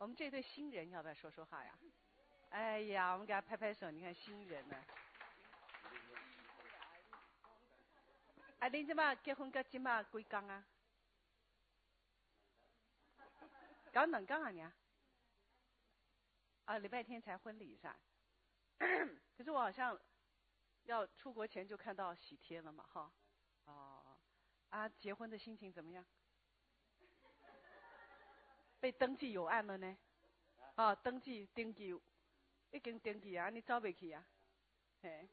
我们这对新人要不要说说话呀？哎呀，我们给他拍拍手，你看新人呢。啊，恁即马结婚到即马几天啊？搞2天啊娘？啊，礼拜天才婚礼是吧？可是我好像要出国前就看到喜帖了嘛，哈。哦，啊，结婚的心情怎么样？被登记有案了呢？哦，登记已经登记啊，你走袂去啊？嘿。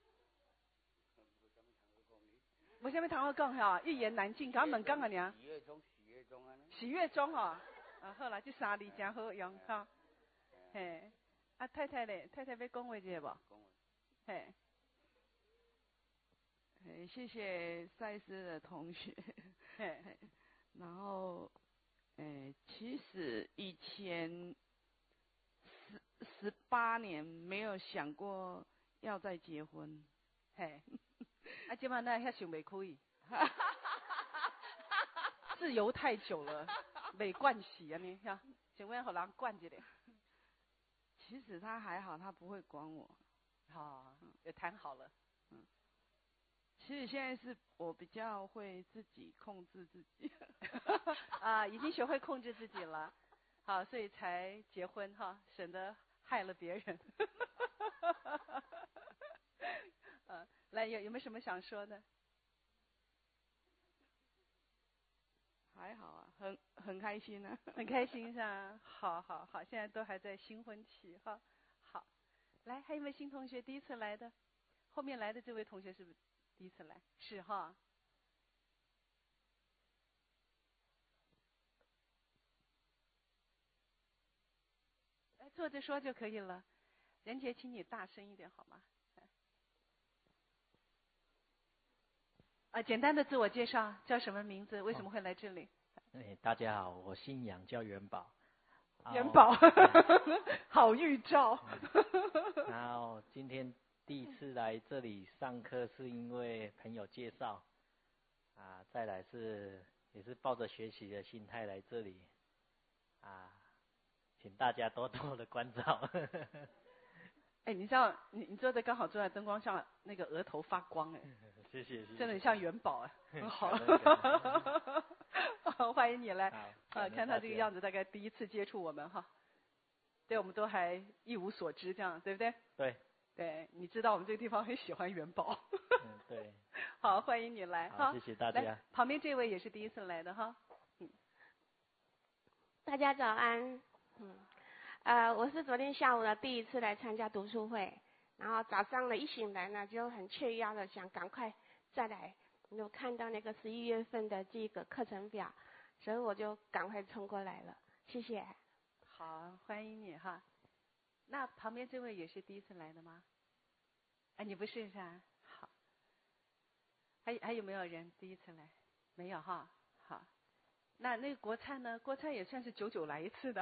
无啥物通好讲吼，一言难尽，刚2天啊娘。喜悦中啊。啊，好啦，这3字真好用哈。嘿，啊太太咧，太太要讲话一下无？嘿。 谢谢赛斯的同学。然后，其实以前18年没有想过要再结婚。 嘿，啊，今晚那遐想袂开。自由太久了，袂惯习安尼，哈，想要互人惯一下。 其实他还好，他不会管我。 好，也谈好了。 其实现在是我比较会自己控制自己。 啊，已经学会控制自己了，好，所以才结婚哈，省得害了别人。来，有没有什么想说的？ 还好啊，很开心啊。 很开心是吧？好，现在都还在新婚期哈。好，来，还有没有新同学第一次来的？后面来的这位同学是不是第一次来？是哈。来，坐着说就可以了。任杰，请你大声一点好吗？啊，简单的自我介绍，叫什么名字？为什么会来这里？ 大家好，我姓杨，叫元宝。 元宝，好预兆。 然后今天第一次来这里上课，是因为朋友介绍，再来也是抱着学习的心态来这里，请大家多多的关照。 哎，你知道，你坐的刚好坐在灯光上，那个额头发光哎。 谢谢。 真的像元宝哎，好。欢迎你来。看他这个样子，大概第一次接触我们哈。对，我们都还一无所知，这样对不对？ 对。 对，你知道我们这个地方很喜欢元宝。 对。 好，欢迎你来哈。 谢谢大家。 来，旁边这位也是第一次来的哈。 大家早安。我是昨天下午的第一次来参加读书会，然后早上呢一醒来呢就很雀跃的想赶快再来，有看到那个11月份的这个课程表，所以我就赶快冲过来了。谢谢。 好，欢迎你哈。那旁边这位也是第一次来的吗？你不是是吧？好。还有没有人第一次来？没有哈。好。那个国灿呢？国灿也算是久来一次的。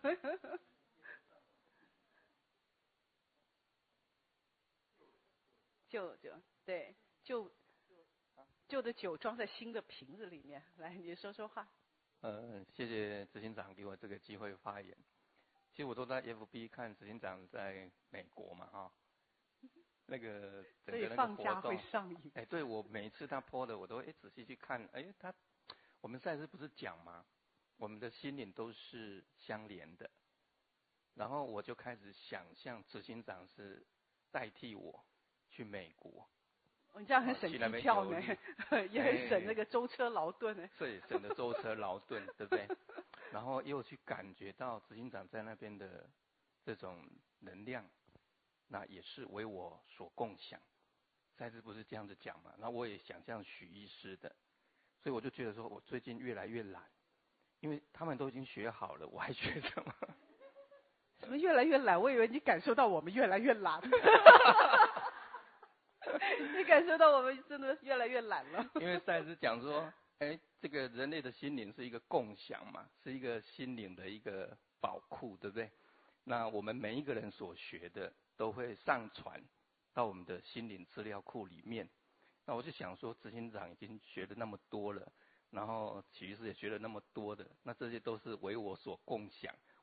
对，旧的酒装在新的瓶子里面。来，你说说话。 谢谢执行长给我这个机会发言。其实我都在 FB 看执行长在美国嘛哈，那个整个那个活动，所以放假会上瘾。 对，我每一次他 po 的我都仔细去看，我们赛斯不是讲吗？我们的心灵都是相连的。然后我就开始想象执行长是代替我去美国。 你这样很省机票呢，也很省那个舟车劳顿呢。 对，省的舟车劳顿，对不对？然后又去感觉到执行长在那边的这种能量，那也是为我所共享。赛斯不是这样子讲嘛？那我也想象许医师的，所以我就觉得说我最近越来越懒，因为他们都已经学好了，我还学什么？ 什么越来越懒？我以为你感受到我们越来越懒。你感受到我们真的越来越懒了。 因为赛斯讲说，这个人类的心灵是一个共享嘛，是一个心灵的一个宝库，对不对？那我们每一个人所学的都会上传到我们的心灵资料库里面。那我就想说，执行长已经学了那么多了，然后许医师也学了那么多的，那这些都是为我所共享，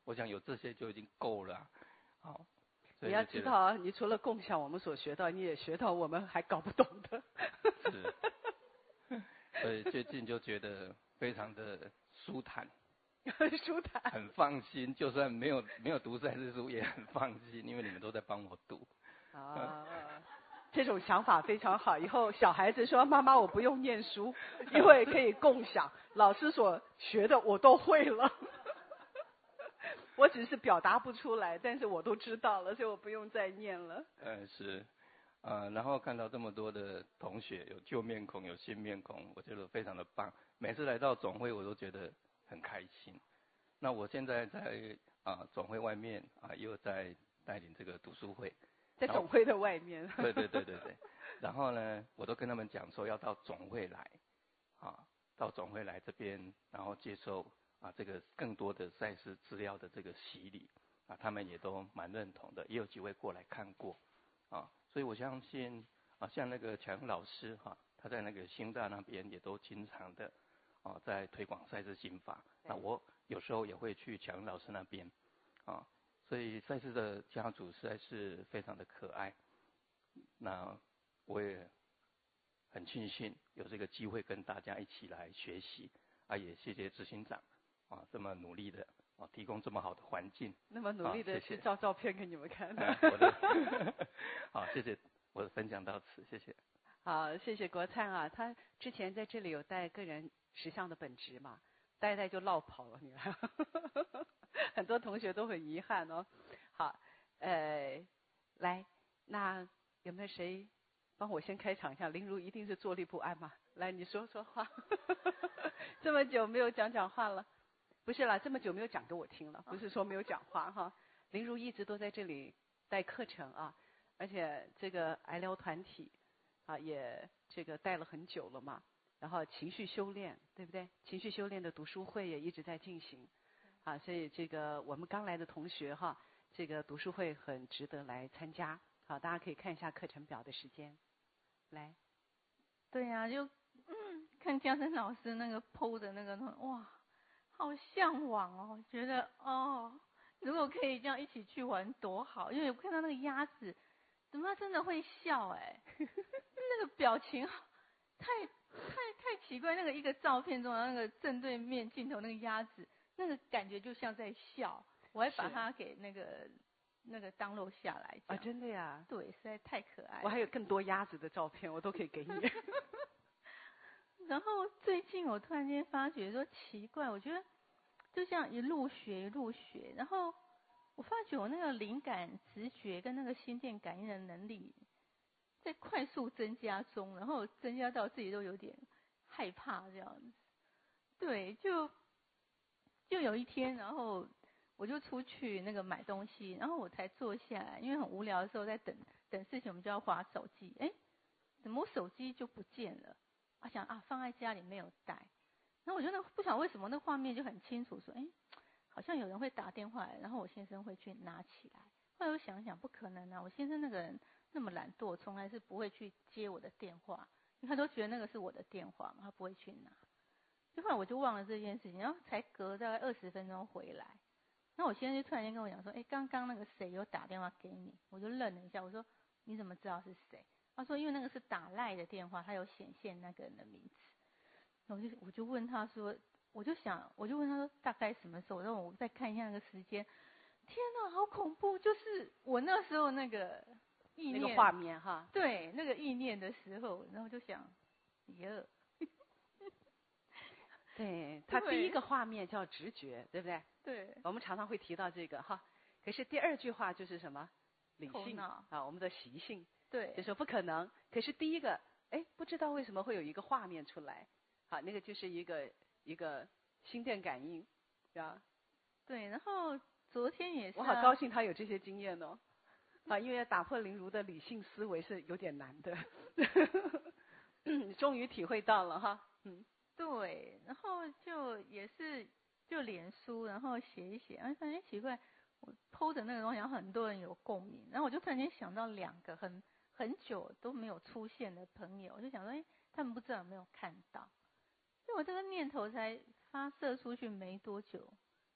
我想有这些就已经够了。好， 你要知道啊，你除了共享我们所学到，你也学到我们还搞不懂的。 是，所以最近就觉得非常的舒坦。 舒坦， 很放心，就算没有读赛事书也很放心，因为你们都在帮我读。 这种想法非常好。以后小孩子说：“妈妈，我不用念书，因为可以共享，老师所学的我都会了。我只是表达不出来，但是我都知道了，所以我不用再念了。” 是，然后看到这么多的同学，有旧面孔，有新面孔，我觉得非常的棒。每次来到总会，我都觉得很开心。那我现在在总会外面又在带领这个读书会， 在总会的外面。 对。然后呢，我都跟他们讲说要到总会来，到总会来这边，然后接受这个更多的赛事资料的这个洗礼他们也都蛮认同的，也有几位过来看过所以我相信像那个强老师他在那个新大那边也都经常的在推广赛事心法。那我有时候也会去强老师那边所以赛事的家族实在是非常的可爱。那我也很庆幸有这个机会跟大家一起来学习也谢谢执行长这么努力的提供这么好的环境。 那么努力的去照照片给你们看。 好，谢谢，我的分享到此，谢谢。 好，谢谢国灿他之前在这里有带个人实相的本职嘛，带就落跑了，你看。很多同学都很遗憾哦。好，来，那有没有谁帮我先开场一下？林如一定是坐立不安嘛，来你说说话。这么久没有讲话了，不是啦，这么久没有讲给我听了，不是说没有讲话哈。林如一直都在这里带课程而且这个癌疗团体也这个带了很久了嘛。然后情绪修炼，对不对？情绪修炼的读书会也一直在进行所以这个我们刚来的同学这个读书会很值得来参加。好，大家可以看一下课程表的时间。来， 对呀，就看嘉生老师那个 PO 的那个哇，好向往哦，觉得如果可以这样一起去玩多好。因为我看到那个鸭子，怎么真的会笑那个表情太奇怪。那个一个照片中的那个正对面镜头那个鸭子，那个感觉就像在笑。我还把它给那个download下来。 真的呀？ 对，实在太可爱了。 我还有更多鸭子的照片，我都可以给你。 然后最近我突然间发觉说奇怪，我觉得就像一路学，然后我发觉我那个灵感、直觉跟那个心电感应的能力在快速增加中，然后增加到自己都有点害怕这样子。对，就有一天，然后我就出去那个买东西，然后我才坐下来，因为很无聊的时候在等事情，我们就要滑手机。怎么我手机就不见了？我想放在家里没有带。然后我就不晓得为什么那画面就很清楚，说好像有人会打电话来，然后我先生会去拿起来。后来我想想，不可能啊，我先生那个人那么懒惰，从来是不会去接我的电话，因为他都觉得那个是我的电话嘛，他不会去拿。后来我就忘了这件事情，然后才隔大概20分钟回来。那我先生就突然间跟我讲说，刚刚那个谁有打电话给你？我就愣了一下，我说你怎么知道是谁？他说因为那个是打赖的电话，他有显现那个人的名字。我就问他说，我就问他说大概什么时候？然后我再看一下那个时间。天哪，好恐怖！就是我那时候那个意念， 那个画面对，那个意念的时候，然后就想，耶。 对，他第一个画面叫直觉，对不对？ 对。 我们常常会提到这个可是第二句话就是什么？理性我们的习性。 对。 就说不可能。可是第一个，不知道为什么会有一个画面出来。那个就是一个心电感应， 对，然后昨天也是。 我好高兴他有这些经验哦。因为要打破林如的理性思维是有点难的。终于体会到了对，然后也是脸书，然后写一写，发现奇怪，我 PO 的那个东西，很多人有共鸣，然后我就突然间想到2个很久都没有出现的朋友，我就想说，他们不知道有没有看到？所以我这个念头才发射出去没多久，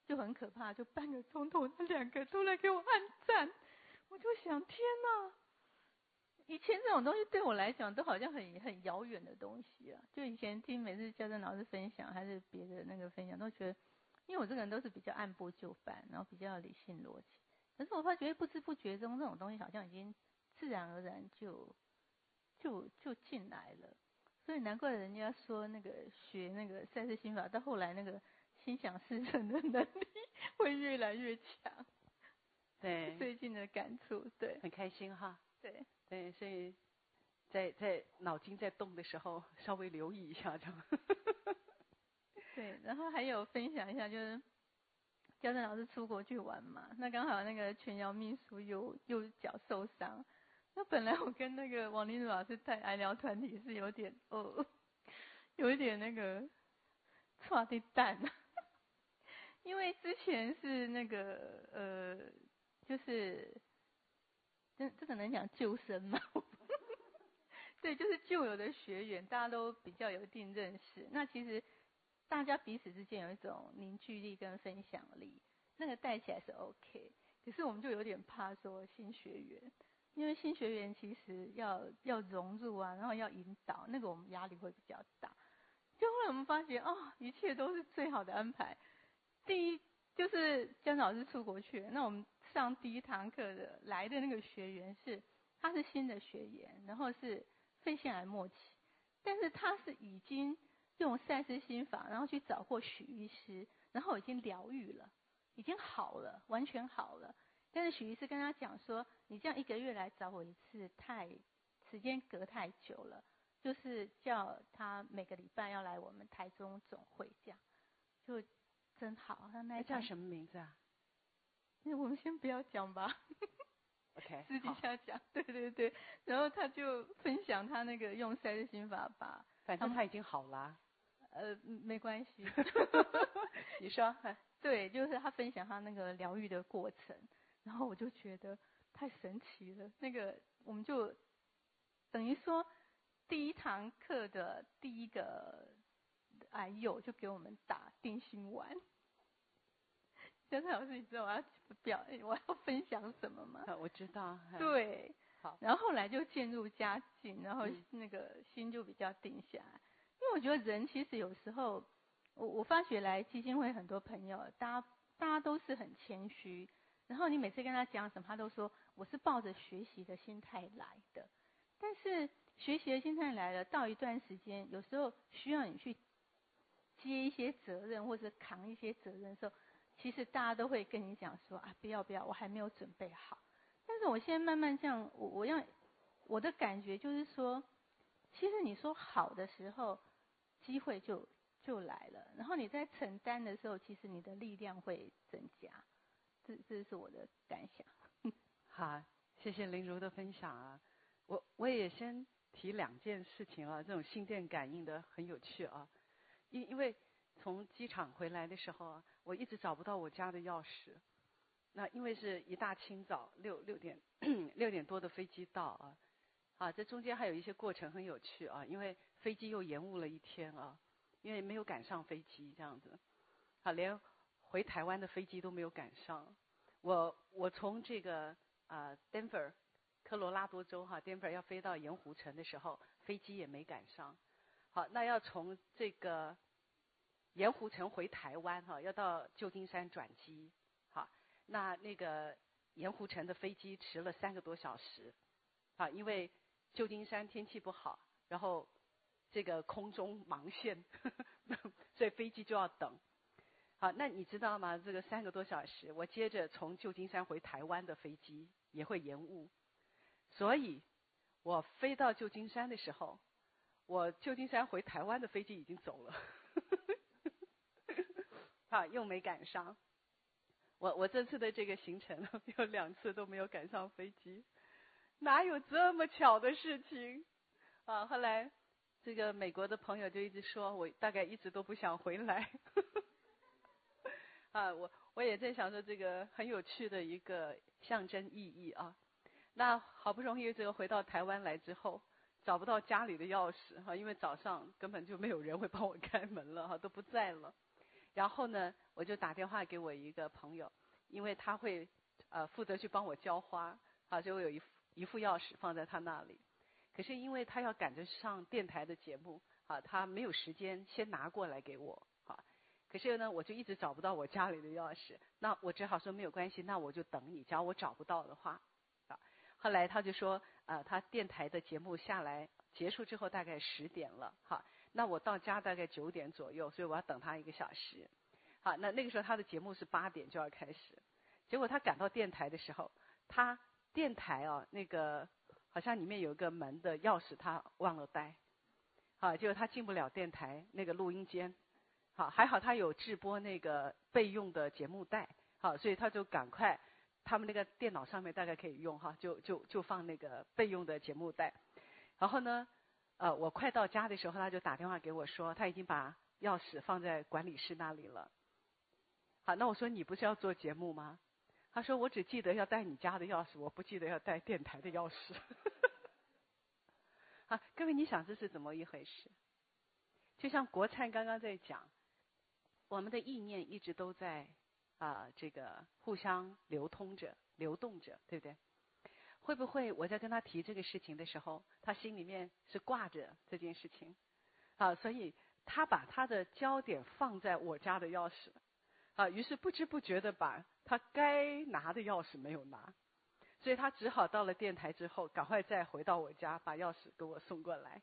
就很可怕，就半个钟头那2个都来给我按赞，我就想天哪，以前这种东西对我来讲都好像很遥远的东西啊。就以前听每次教正老师分享还是别的那个分享，都觉得，因为我这个人都是比较按部就班，然后比较理性逻辑。可是我发觉不知不觉中，这种东西好像已经自然而然就进来了。所以难怪人家说那个学那个赛斯心法，到后来那个心想事成的能力会越来越强。 对， 最近的感触，对， 很开心哈。 对对，所以在脑筋在动的时候，稍微留意一下这样。 对，然后还有分享一下，就是教正老师出国去玩嘛，那刚好那个全瑶秘书又脚受伤，那本来我跟那个王丽茹老师带癌疗团体是有点有一点那个差的蛋，因为之前是那个就是这个能讲救生吗？对，就是旧有的学员，大家都比较有一定认识。那其实大家彼此之间有一种凝聚力跟分享力，那个带起来是 OK。可是我们就有点怕说新学员，因为新学员其实要融入啊，然后要引导，那个我们压力会比较大。就后来我们发觉，一切都是最好的安排。第一就是姜老师出国去了，那我们上第一堂课的来的那个学员他是新的学员，然后是肺腺癌末期，但是他是已经用赛斯心法，然后去找过许医师，然后已经疗愈了，已经好了，完全好了。但是许医师跟他讲说，你这样1个月来找我一次，时间隔太久了，就是叫他每个礼拜要来我们台中总会这样，就真好。那叫什么名字啊？ 那我们先不要讲吧。 OK， 私底下讲，对对对，然后他就分享他那个用赛斯心法把， 反正他已经好了。 没关系。 你说。 对，就是他分享他那个疗愈的过程，然后我就觉得太神奇了。那个我们就等于说第一堂课的第一个癌友就给我们打定心丸。姜老师，你知道我要分享什么吗？ 我知道。 对， 好。 然后后来就渐入佳境，然后那个心就比较定下来。因为我觉得人其实有时候，我发觉来基金会很多朋友，大家都是很谦虚，然后你每次跟他讲什么，他都说我是抱着学习的心态来的。但是学习的心态来了，到一段时间，有时候需要你去接一些责任或者扛一些责任的时候，其实大家都会跟你讲说不要，我还没有准备好。但是我现在慢慢这样，我的感觉就是说，其实你说好的时候，机会就来了，然后你在承担的时候，其实你的力量会增加。这是我的感想。 好，谢谢林如的分享啊。我也先提2件事情啊，这种心电感应的很有趣啊。因为从机场回来的时候啊，我一直找不到我家的钥匙。那因为是一大清早6点多的飞机到啊，这中间还有一些过程很有趣啊，因为飞机又延误了1天啊，因为没有赶上飞机这样子，连回台湾的飞机都没有赶上。我从这个Denver 科罗拉多州Denver 要飞到盐湖城的时候，飞机也没赶上。好，那要从这个盐湖城回台湾要到旧金山转机。好，那个盐湖城的飞机迟了3个多小时。好，因为旧金山天气不好，然后这个空中盲线，所以飞机就要等。好，那你知道吗？这个3个多小时，我接着从旧金山回台湾的飞机也会延误，所以我飞到旧金山的时候，我旧金山回台湾的飞机已经走了，又没赶上。我这次的这个行程有2次都没有赶上飞机，哪有这么巧的事情？后来这个美国的朋友就一直说我大概一直都不想回来。我也在想说这个很有趣的一个象征意义啊。那好不容易这个回到台湾来之后，找不到家里的钥匙因为早上根本就没有人会帮我开门了都不在了。 然后呢，我就打电话给我一个朋友，因为他会负责去帮我浇花，所以我有一副钥匙放在他那里。可是因为他要赶着上电台的节目，他没有时间先拿过来给我，可是呢，我就一直找不到我家里的钥匙，那我只好说没有关系，那我就等你，假如我找不到的话，后来他就说，他电台的节目下来结束之后大概10点了，那我到家大概9点左右，所以我要等他1个小时，那个时候他的节目是8点就要开始，结果他赶到电台的时候，他电台那个好像里面有一个门的钥匙他忘了带，结果他进不了电台那个录音间，还好他有直播那个备用的节目带，所以他就赶快，他们那个电脑上面大概可以用就放那个备用的节目带，然后呢，我快到家的时候，他就打电话给我说，他已经把钥匙放在管理室那里了。好，那我说你不是要做节目吗？他说我只记得要带你家的钥匙，我不记得要带电台的钥匙。各位你想这是怎么一回事？就像国灿刚刚在讲，我们的意念一直都在这个互相流动着，对不对？会不会我在跟他提这个事情的时候，他心里面是挂着这件事情，所以他把他的焦点放在我家的钥匙，于是不知不觉的把他该拿的钥匙没有拿，所以他只好到了电台之后，赶快再回到我家把钥匙给我送过来。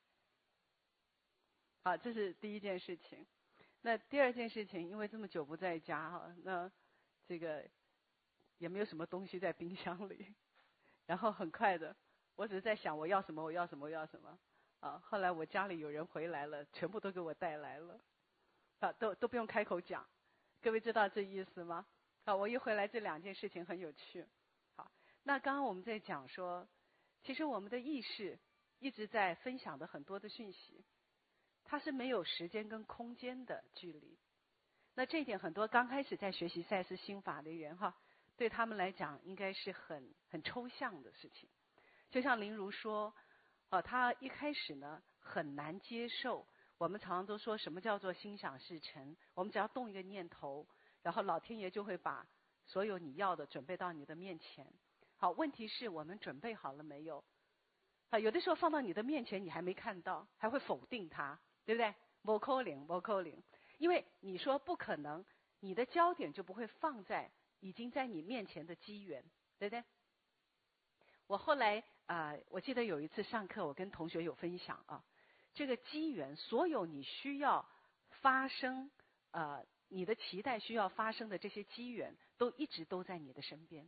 这是第一件事情。那第二件事情，因为这么久不在家那这个也没有什么东西在冰箱里，然后很快的，我只是在想我要什么，后来我家里有人回来了，全部都给我带来了，都不用开口讲。各位知道这意思吗？我一回来这2件事情很有趣。好，那刚刚我们在讲说，其实我们的意识一直在分享的很多的讯息，它是没有时间跟空间的距离。那这一点很多刚开始在学习赛斯心法的人对他们来讲应该是很抽象的事情。就像林如说，他一开始呢很难接受。我们常常都说什么叫做心想事成？我们只要动一个念头，然后老天爷就会把所有你要的准备到你的面前。好，问题是我们准备好了没有？有的时候放到你的面前，你还没看到，还会否定它，对不对？不可能，因为你说不可能，你的焦点就不会放在已经在你面前的机缘，对不对？我后来我记得有一次上课，我跟同学有分享这个机缘，所有你需要发生你的期待需要发生的这些机缘，都一直都在你的身边，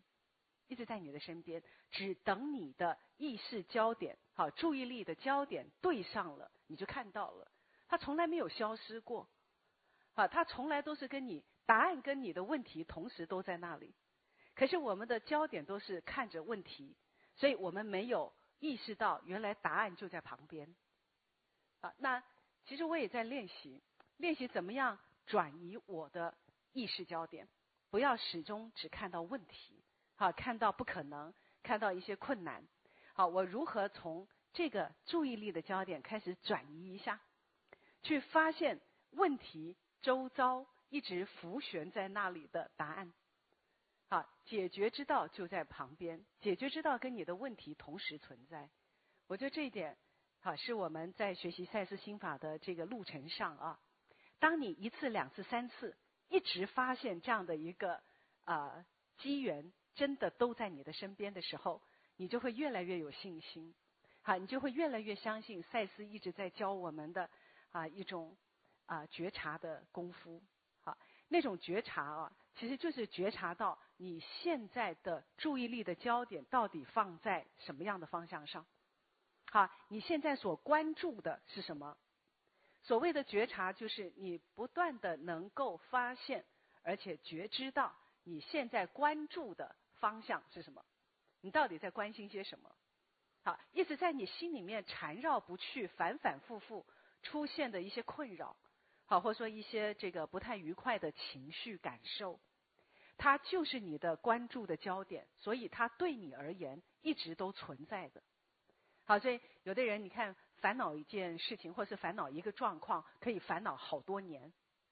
只等你的意识焦点注意力的焦点对上了，你就看到了，它从来没有消失过，它从来都是跟你答案跟你的问题同时都在那里，可是我们的焦点都是看着问题，所以我们没有意识到原来答案就在旁边。那其实我也在练习怎么样转移我的意识焦点，不要始终只看到问题，看到不可能，看到一些困难。我如何从这个注意力的焦点开始转移一下，去发现问题周遭一直浮悬在那里的答案。解决之道就在旁边，解决之道跟你的问题同时存在。我觉得这一点是我们在学习赛斯心法的这个路程上当你1次、2次、3次一直发现这样的一个机缘真的都在你的身边的时候，你就会越来越有信心，你就会越来越相信赛斯一直在教我们的一种觉察的功夫。那种觉察其实就是觉察到你现在的注意力的焦点到底放在什么样的方向上。你现在所关注的是什么？所谓的觉察就是你不断的能够发现而且觉知到你现在关注的方向是什么，你到底在关心些什么。一直在你心里面缠绕不去，反反复复出现的一些困扰，或者说一些这个不太愉快的情绪感受，它就是你的关注的焦点，所以它对你而言一直都存在的。所以有的人你看烦恼一件事情或是烦恼一个状况可以烦恼好多年，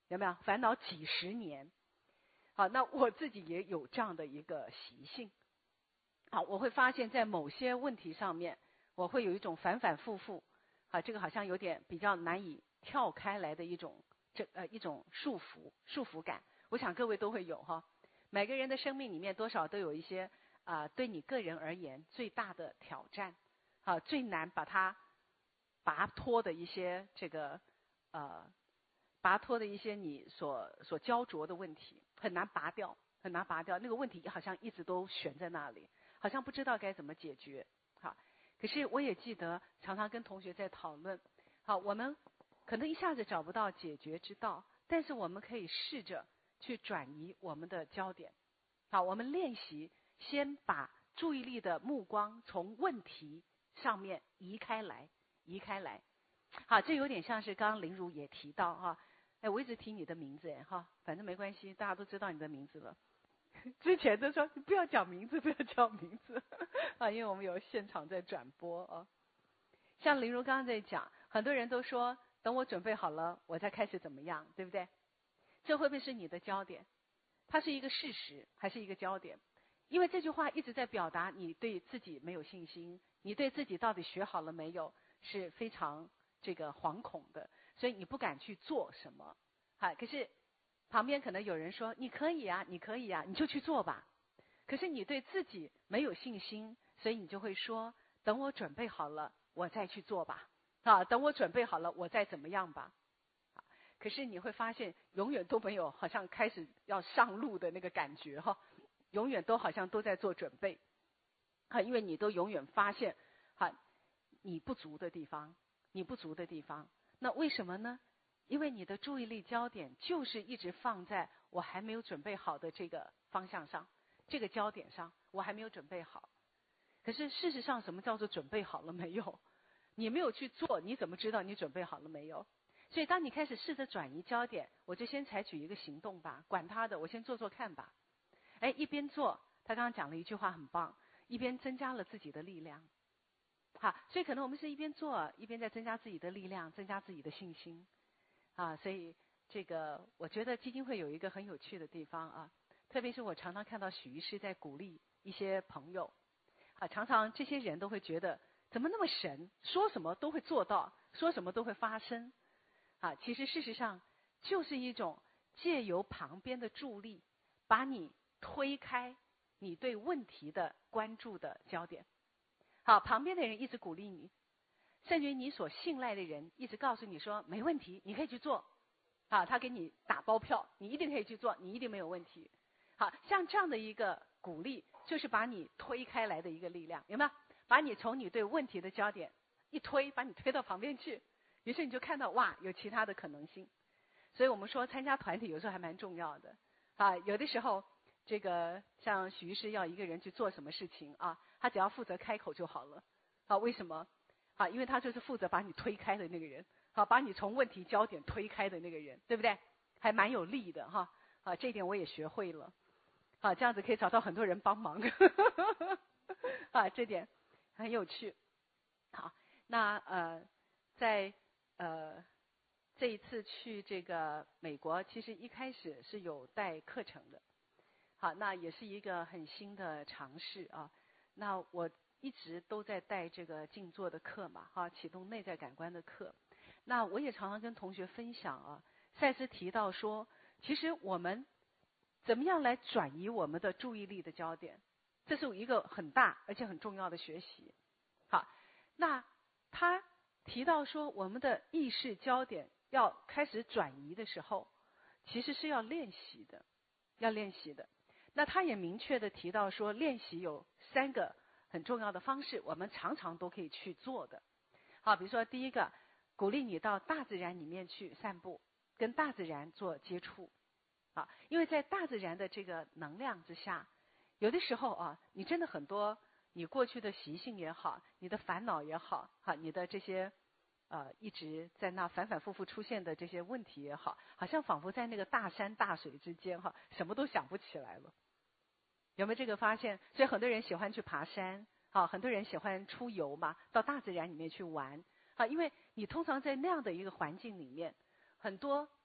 有没有？烦恼几十年。好，那我自己也有这样的一个习性。好，我会发现在某些问题上面，我会有一种反反复复，啊，这个好像有点比较难以跳开来的一种一种束缚感。我想各位都会有哈。每个人的生命里面多少都有一些对你个人而言最大的挑战，最难把它拔脱的一些这个拔脱的一些你所焦灼的问题，很难拔掉，很难拔掉。那个问题好像一直都悬在那里，好像不知道该怎么解决。好，可是我也记得常常跟同学在讨论，好，我们可能一下子找不到解决之道，但是我们可以试着去转移我们的焦点。好，我们练习先把注意力的目光从问题上面移开来。好，这有点像是刚刚林如也提到哈，哎，我一直提你的名字哎哈，反正没关系，大家都知道你的名字了。之前都说你不要讲名字，不要讲名字啊，因为我们有现场在转播啊。像林如刚刚在讲，很多人都说等我准备好了，我再开始怎么样，对不对？这会不会是你的焦点？它是一个事实还是一个焦点？因为这句话一直在表达你对自己没有信心，你对自己到底学好了没有，是非常这个惶恐的，所以你不敢去做什么。好，可是旁边可能有人说你可以啊，你可以啊，你就去做吧。可是你对自己没有信心，所以你就会说等我准备好了我再去做吧，啊，等我准备好了我再怎么样吧。可是你会发现永远都没有好像开始要上路的那个感觉哈，永远都好像都在做准备，因为你都永远发现你不足的地方，那为什么呢？因为你的注意力焦点就是一直放在我还没有准备好的这个方向上，这个焦点上，我还没有准备好。可是事实上什么叫做准备好了没有？你没有去做，你怎么知道你准备好了没有？所以当你开始试着转移焦点，我就先采取一个行动吧，管他的，我先做做看吧。哎，一边做，他刚刚讲了一句话很棒，一边增加了自己的力量。好，所以可能我们是一边做，一边在增加自己的力量，增加自己的信心。所以这个我觉得基金会有一个很有趣的地方啊，特别是我常常看到许医师在鼓励一些朋友，常常这些人都会觉得怎么那么神，说什么都会做到，说什么都会发生。其实事实上就是一种借由旁边的助力，把你推开你对问题的关注的焦点。好，旁边的人一直鼓励你，甚至于你所信赖的人一直告诉你说没问题，你可以去做。他给你打包票，你一定可以去做，你一定没有问题。好，像这样的一个鼓励，就是把你推开来的一个力量，有没有？把你从你对问题的焦点一推，把你推到旁边去。于是你就看到哇，有其他的可能性。所以我们说参加团体有时候还蛮重要的。有的时候这个像许医师要一个人去做什么事情他只要负责开口就好了。为什么？因为他就是负责把你推开的那个人，把你从问题焦点推开的那个人，对不对？还蛮有力的哈。这一点我也学会了。这样子可以找到很多人帮忙。这点很有趣。好，那在这一次去这个美国，其实一开始是有带课程的。好，那也是一个很新的尝试啊。那我一直都在带这个静坐的课嘛，启动内在感官的课。那我也常常跟同学分享赛斯提到说，其实我们怎么样来转移我们的注意力的焦点，这是一个很大而且很重要的学习。好，那他提到说，我们的意识焦点要开始转移的时候，其实是要练习的，那他也明确的提到说，练习有3个很重要的方式，我们常常都可以去做的。好，比如说第一个，鼓励你到大自然里面去散步，跟大自然做接触。因为在大自然的这个能量之下，有的时候你真的很多你过去的习性也好，你的烦恼也好，你的这些一直在那反反复复出现的这些问题也好，好像仿佛在那个大山大水之间什么都想不起来了。有没有这个发现？所以很多人喜欢去爬山，很多人喜欢出游嘛，到大自然里面去玩。因为你通常在那样的一个环境里面，很多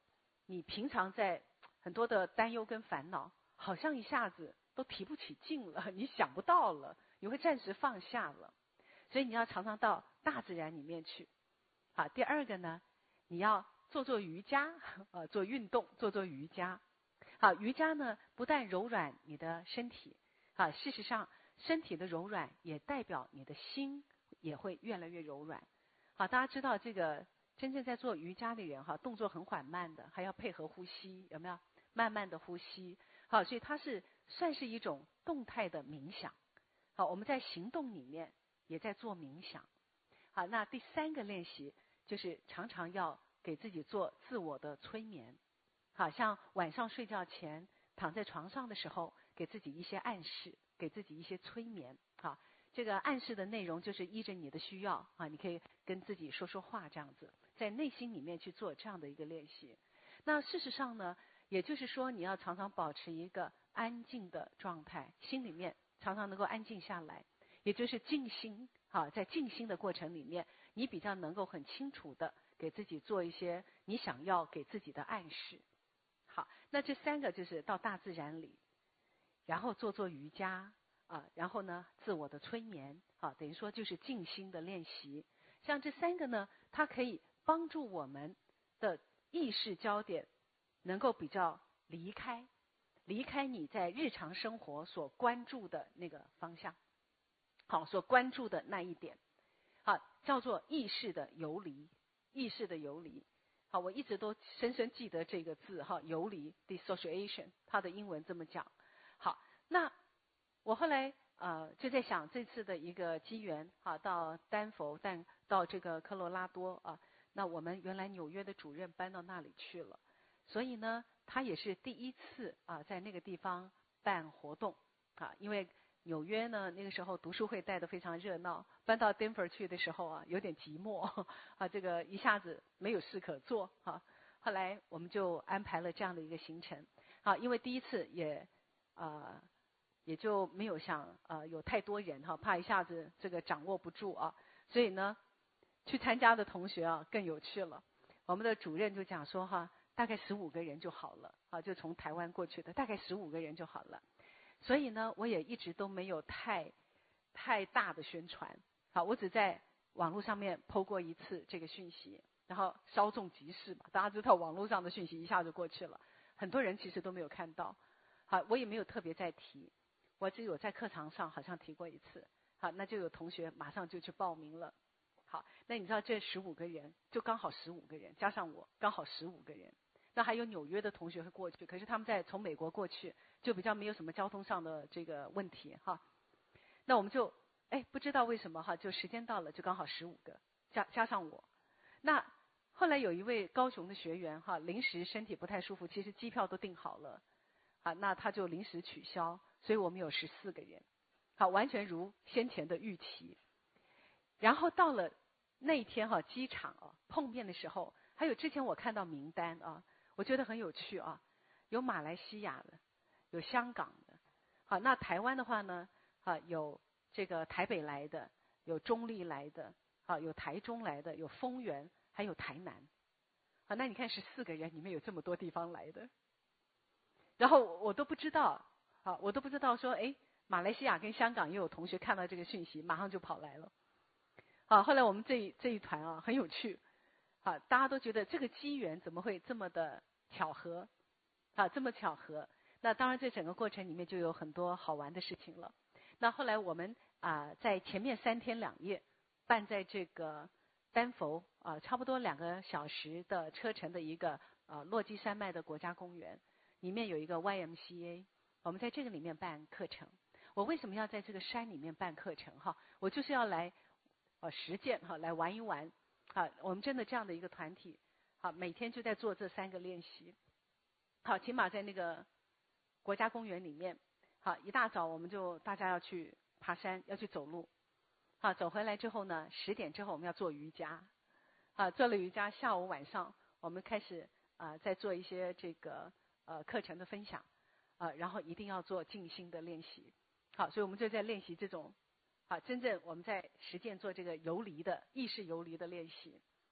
你平常在很多的担忧跟烦恼，好像一下子都提不起劲了，你想不到了，你会暂时放下了。所以你要常常到大自然里面去。好，第二个呢，你要做瑜伽，做运动，做瑜伽。好，瑜伽呢不但柔软你的身体，啊，事实上身体的柔软也代表你的心也会越来越柔软。好，大家知道这个真正在做瑜伽的人哈，动作很缓慢的，还要配合呼吸，有没有？慢慢的呼吸。好，所以它是算是一种动态的冥想。好，我们在行动里面也在做冥想。好，那第三个练习就是常常要给自己做自我的催眠。好像晚上睡觉前躺在床上的时候，给自己一些暗示，给自己一些催眠。好，这个暗示的内容就是依着你的需要啊，你可以跟自己说说话，这样子在内心里面去做这样的一个练习。那事实上呢，也就是说你要常常保持一个安静的状态，心里面常常能够安静下来，也就是静心。好，在静心的过程里面，你比较能够很清楚的给自己做一些你想要给自己的暗示。好，那这三个就是到大自然里，然后做瑜伽啊，然后呢自我的催眠啊，等于说就是静心的练习。像这三个呢，它可以帮助我们的意识焦点能够比较离开你在日常生活所关注的那个方向，好，所关注的那一点，好，叫做意识的游离，意识的游离。好，我一直都深深记得这个字哈，游离 （dissociation）， 它的英文这么讲。好，那我后来就在想，这次的一个机缘啊，到丹佛，到这个科罗拉多啊，那我们原来纽约的主任搬到那里去了，所以呢，他也是第一次啊，在那个地方办活动啊，因为纽约呢那个时候读书会带得非常热闹，搬到 Denver 去的时候啊，有点寂寞啊，这个一下子没有事可做啊。后来我们就安排了这样的一个行程啊，因为第一次也就没有想有太多人哈，怕一下子这个掌握不住啊，所以呢，去参加的同学啊更有趣了。我们的主任就讲说哈，大概15个人就好了啊，就从台湾过去的，大概15个人就好了。所以呢，我也一直都没有太大的宣传。好，我只在网络上面 po 过一次这个讯息，然后稍纵即逝嘛，大家知道网络上的讯息一下就过去了，很多人其实都没有看到。好，我也没有特别在提，我只有在课堂上好像提过一次。好，那就有同学马上就去报名了。好，那你知道这15个人就刚好15个人，加上我刚好15个人。那还有纽约的同学会过去，可是他们从美国过去，就比较没有什么交通上的这个问题哈。那我们就不知道为什么哈，就时间到了就刚好15个，加上我。那后来有一位高雄的学员哈，临时身体不太舒服，其实机票都订好了，啊，那他就临时取消，所以我们有14个人，好，完全如先前的预期。然后到了那天哈，机场啊碰面的时候，还有之前我看到名单啊。我觉得很有趣啊，有马来西亚的，有香港的，好，那台湾的话呢，有这个台北来的，有中立来的，有台中来的，有丰原，还有台南，好，那你看14个人里面有这么多地方来的，然后我都不知道，我都不知道说，马来西亚跟香港也有同学看到这个讯息，马上就跑来了，后来我们这一团啊很有趣，大家都觉得这个机缘怎么会这么的巧合，这么巧合。那当然，这整个过程里面就有很多好玩的事情了。那后来我们在前面3天2夜办在这个丹佛差不多2个小时的车程的一个落基山脉的国家公园，里面有一个 YMCA， 我们在这个里面办课程。我为什么要在这个山里面办课程哈？我就是要来实践哈，来玩一玩。我们真的这样的一个团体，每天就在做这3个练习。好，起码在那个国家公园里面，一大早我们就大家要去爬山，要去走路。走回来之后呢，10点之后我们要做瑜伽。做了瑜伽，下午晚上我们开始再做一些这个课程的分享，然后一定要做静心的练习。好，所以我们就在练习这种。真正我们在实践做这个游离的意识游离的练习。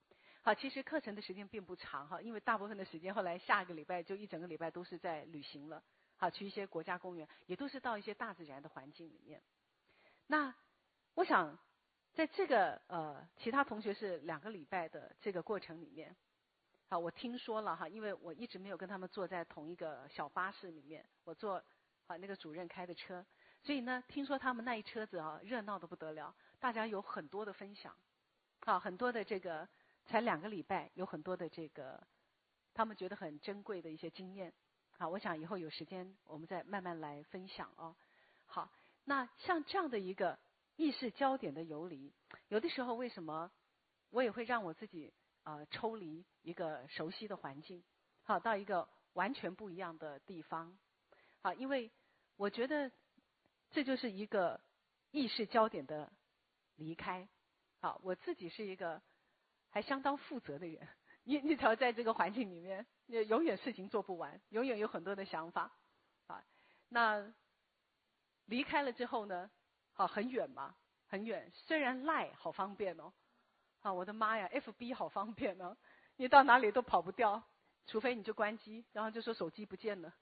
好，其实课程的时间并不长哈，因为大部分的时间后来下个礼拜就一整个礼拜都是在旅行了，好，去一些国家公园，也都是到一些大自然的环境里面。那我想在这个其他同学是2个礼拜的这个过程里面，好，我听说了哈，因为我一直没有跟他们坐在同一个小巴士里面，我坐那个主任开的车，所以呢，听说他们那一车子热闹得不得了，大家有很多的分享，好，很多的这个才2个礼拜，有很多的这个他们觉得很珍贵的一些经验，好，我想以后有时间我们再慢慢来分享哦。好，那像这样的一个意识焦点的游离，有的时候为什么我也会让我自己抽离一个熟悉的环境，好，到一个完全不一样的地方，好，因为我觉得这就是一个意识焦点的离开。好，我自己是一个还相当负责的人，你只要在这个环境里面，永远事情做不完，永远有很多的想法，啊，那离开了之后呢，好，很远嘛，很远，虽然赖好方便哦。啊，我的妈呀 ，FB 好方便呢，你到哪里都跑不掉，除非你就关机，然后就说手机不见了。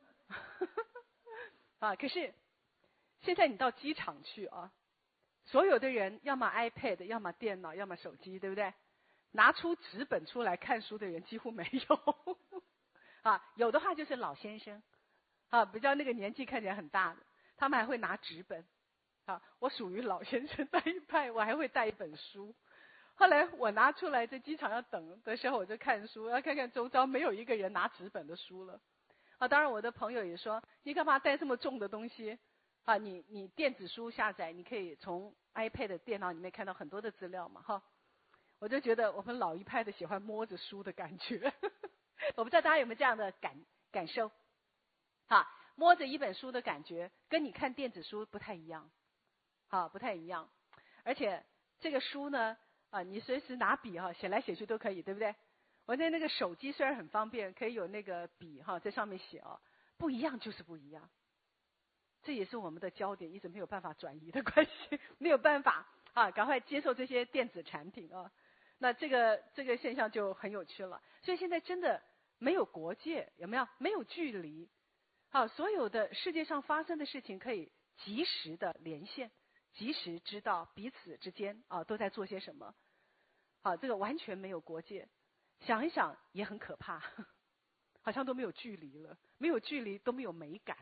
啊，可是现在你到机场去啊，所有的人要么 iPad， 要么电脑，要么手机，对不对？拿出纸本出来看书的人几乎没有。啊，有的话就是老先生，啊，比较那个年纪看起来很大的，他们还会拿纸本。啊，我属于老先生那一派，我还会带一本书。后来我拿出来在机场要等的时候，我就看书，要看看周遭没有一个人拿纸本的书了。啊，当然我的朋友也说，你干嘛带这么重的东西？啊，你电子书下载，你可以从 iPad 电脑里面看到很多的资料嘛，哈。我就觉得我们老一派的喜欢摸着书的感觉，我不知道大家有没有这样的感受？啊，摸着一本书的感觉，跟你看电子书不太一样，啊，不太一样。而且这个书呢，啊，你随时拿笔写来写去都可以，对不对？我那个手机虽然很方便，可以有那个笔在上面写不一样就是不一样。这也是我们的焦点一直没有办法转移的关系，没有办法赶快接受这些电子产品啊。那这个现象就很有趣了。所以现在真的没有国界，有没有？没有距离，所有的世界上发生的事情可以及时的连线，及时知道彼此之间都在做些什么。这个完全没有国界，想一想也很可怕，好像都没有距离了，没有距离都没有美感。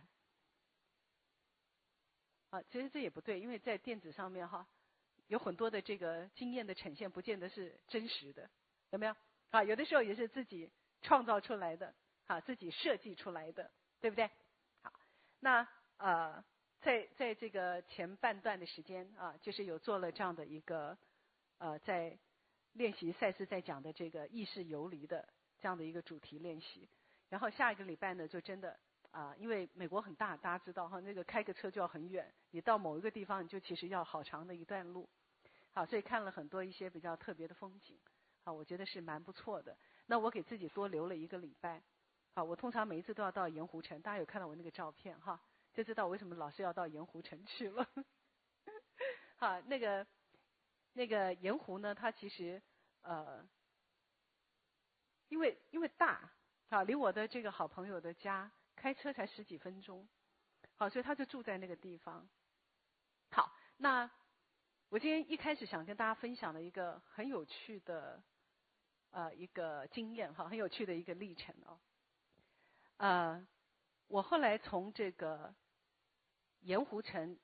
其实这也不对，因为在电子上面有很多的这个经验的呈现，不见得是真实的，有没有？有的时候也是自己创造出来的，自己设计出来的，对不对？好，那在这个前半段的时间就是有做了这样的一个在练习赛斯在讲的这个意识游离的这样的一个主题练习，然后下一个礼拜呢，就真的因为美国很大，大家知道那个开个车就要很远，你到某一个地方你就其实要好长的一段路，所以看了很多一些比较特别的风景，我觉得是蛮不错的。那我给自己多留了1个礼拜，我通常每一次都要到盐湖城，大家有看到我那个照片就知道为什么老是要到盐湖城去了。那个盐湖呢，它其实因为大离我的这个好朋友的家开车才10几分钟，所以他就住在那个地方。好，那我今天一开始想跟大家分享的一个很有趣的一个经验很有趣的一个历程我后来从这个盐湖城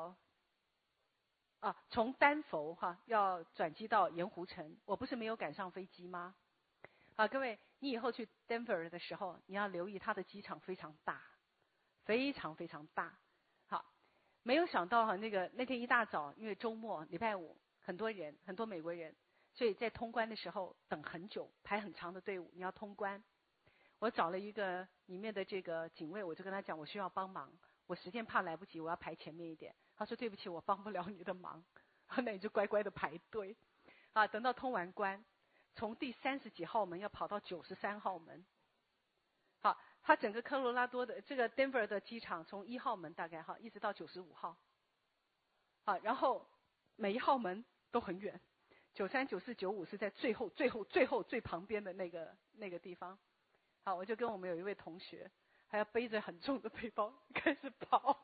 从丹佛要转机到盐湖城，我不是没有赶上飞机吗？各位，你以后去 Denver 的时候，你要留意它的机场非常大，非常非常大。好，没有想到那天一大早，因为周末礼拜五，很多人，很多美国人，所以在通关的时候等很久，排很长的队伍，你要通关。我找了一个里面的这个警卫，我就跟他讲我需要帮忙，我时间怕来不及，我要排前面一点。他说对不起，我帮不了你的忙，那你就乖乖的排队。等到通完关，从第30几号门要跑到93号门。好，它整个科罗拉多的这个 Denver 的机场从1号门大概一直到95号。然后每一号门都很远， 93、94、95是在最后最旁边的那个地方。好，我就跟我们有一位同学，还要背着很重的背包开始跑。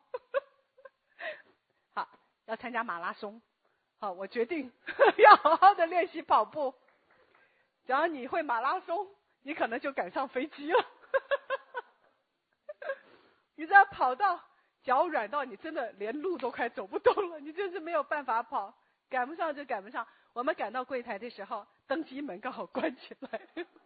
好，要参加马拉松。好，我决定要好好的练习跑步。只要你会马拉松，你可能就赶上飞机了。你知道跑到脚软到你真的连路都快走不动了，你就是没有办法跑，赶不上就赶不上。我们赶到柜台的时候，登机门刚好关起来。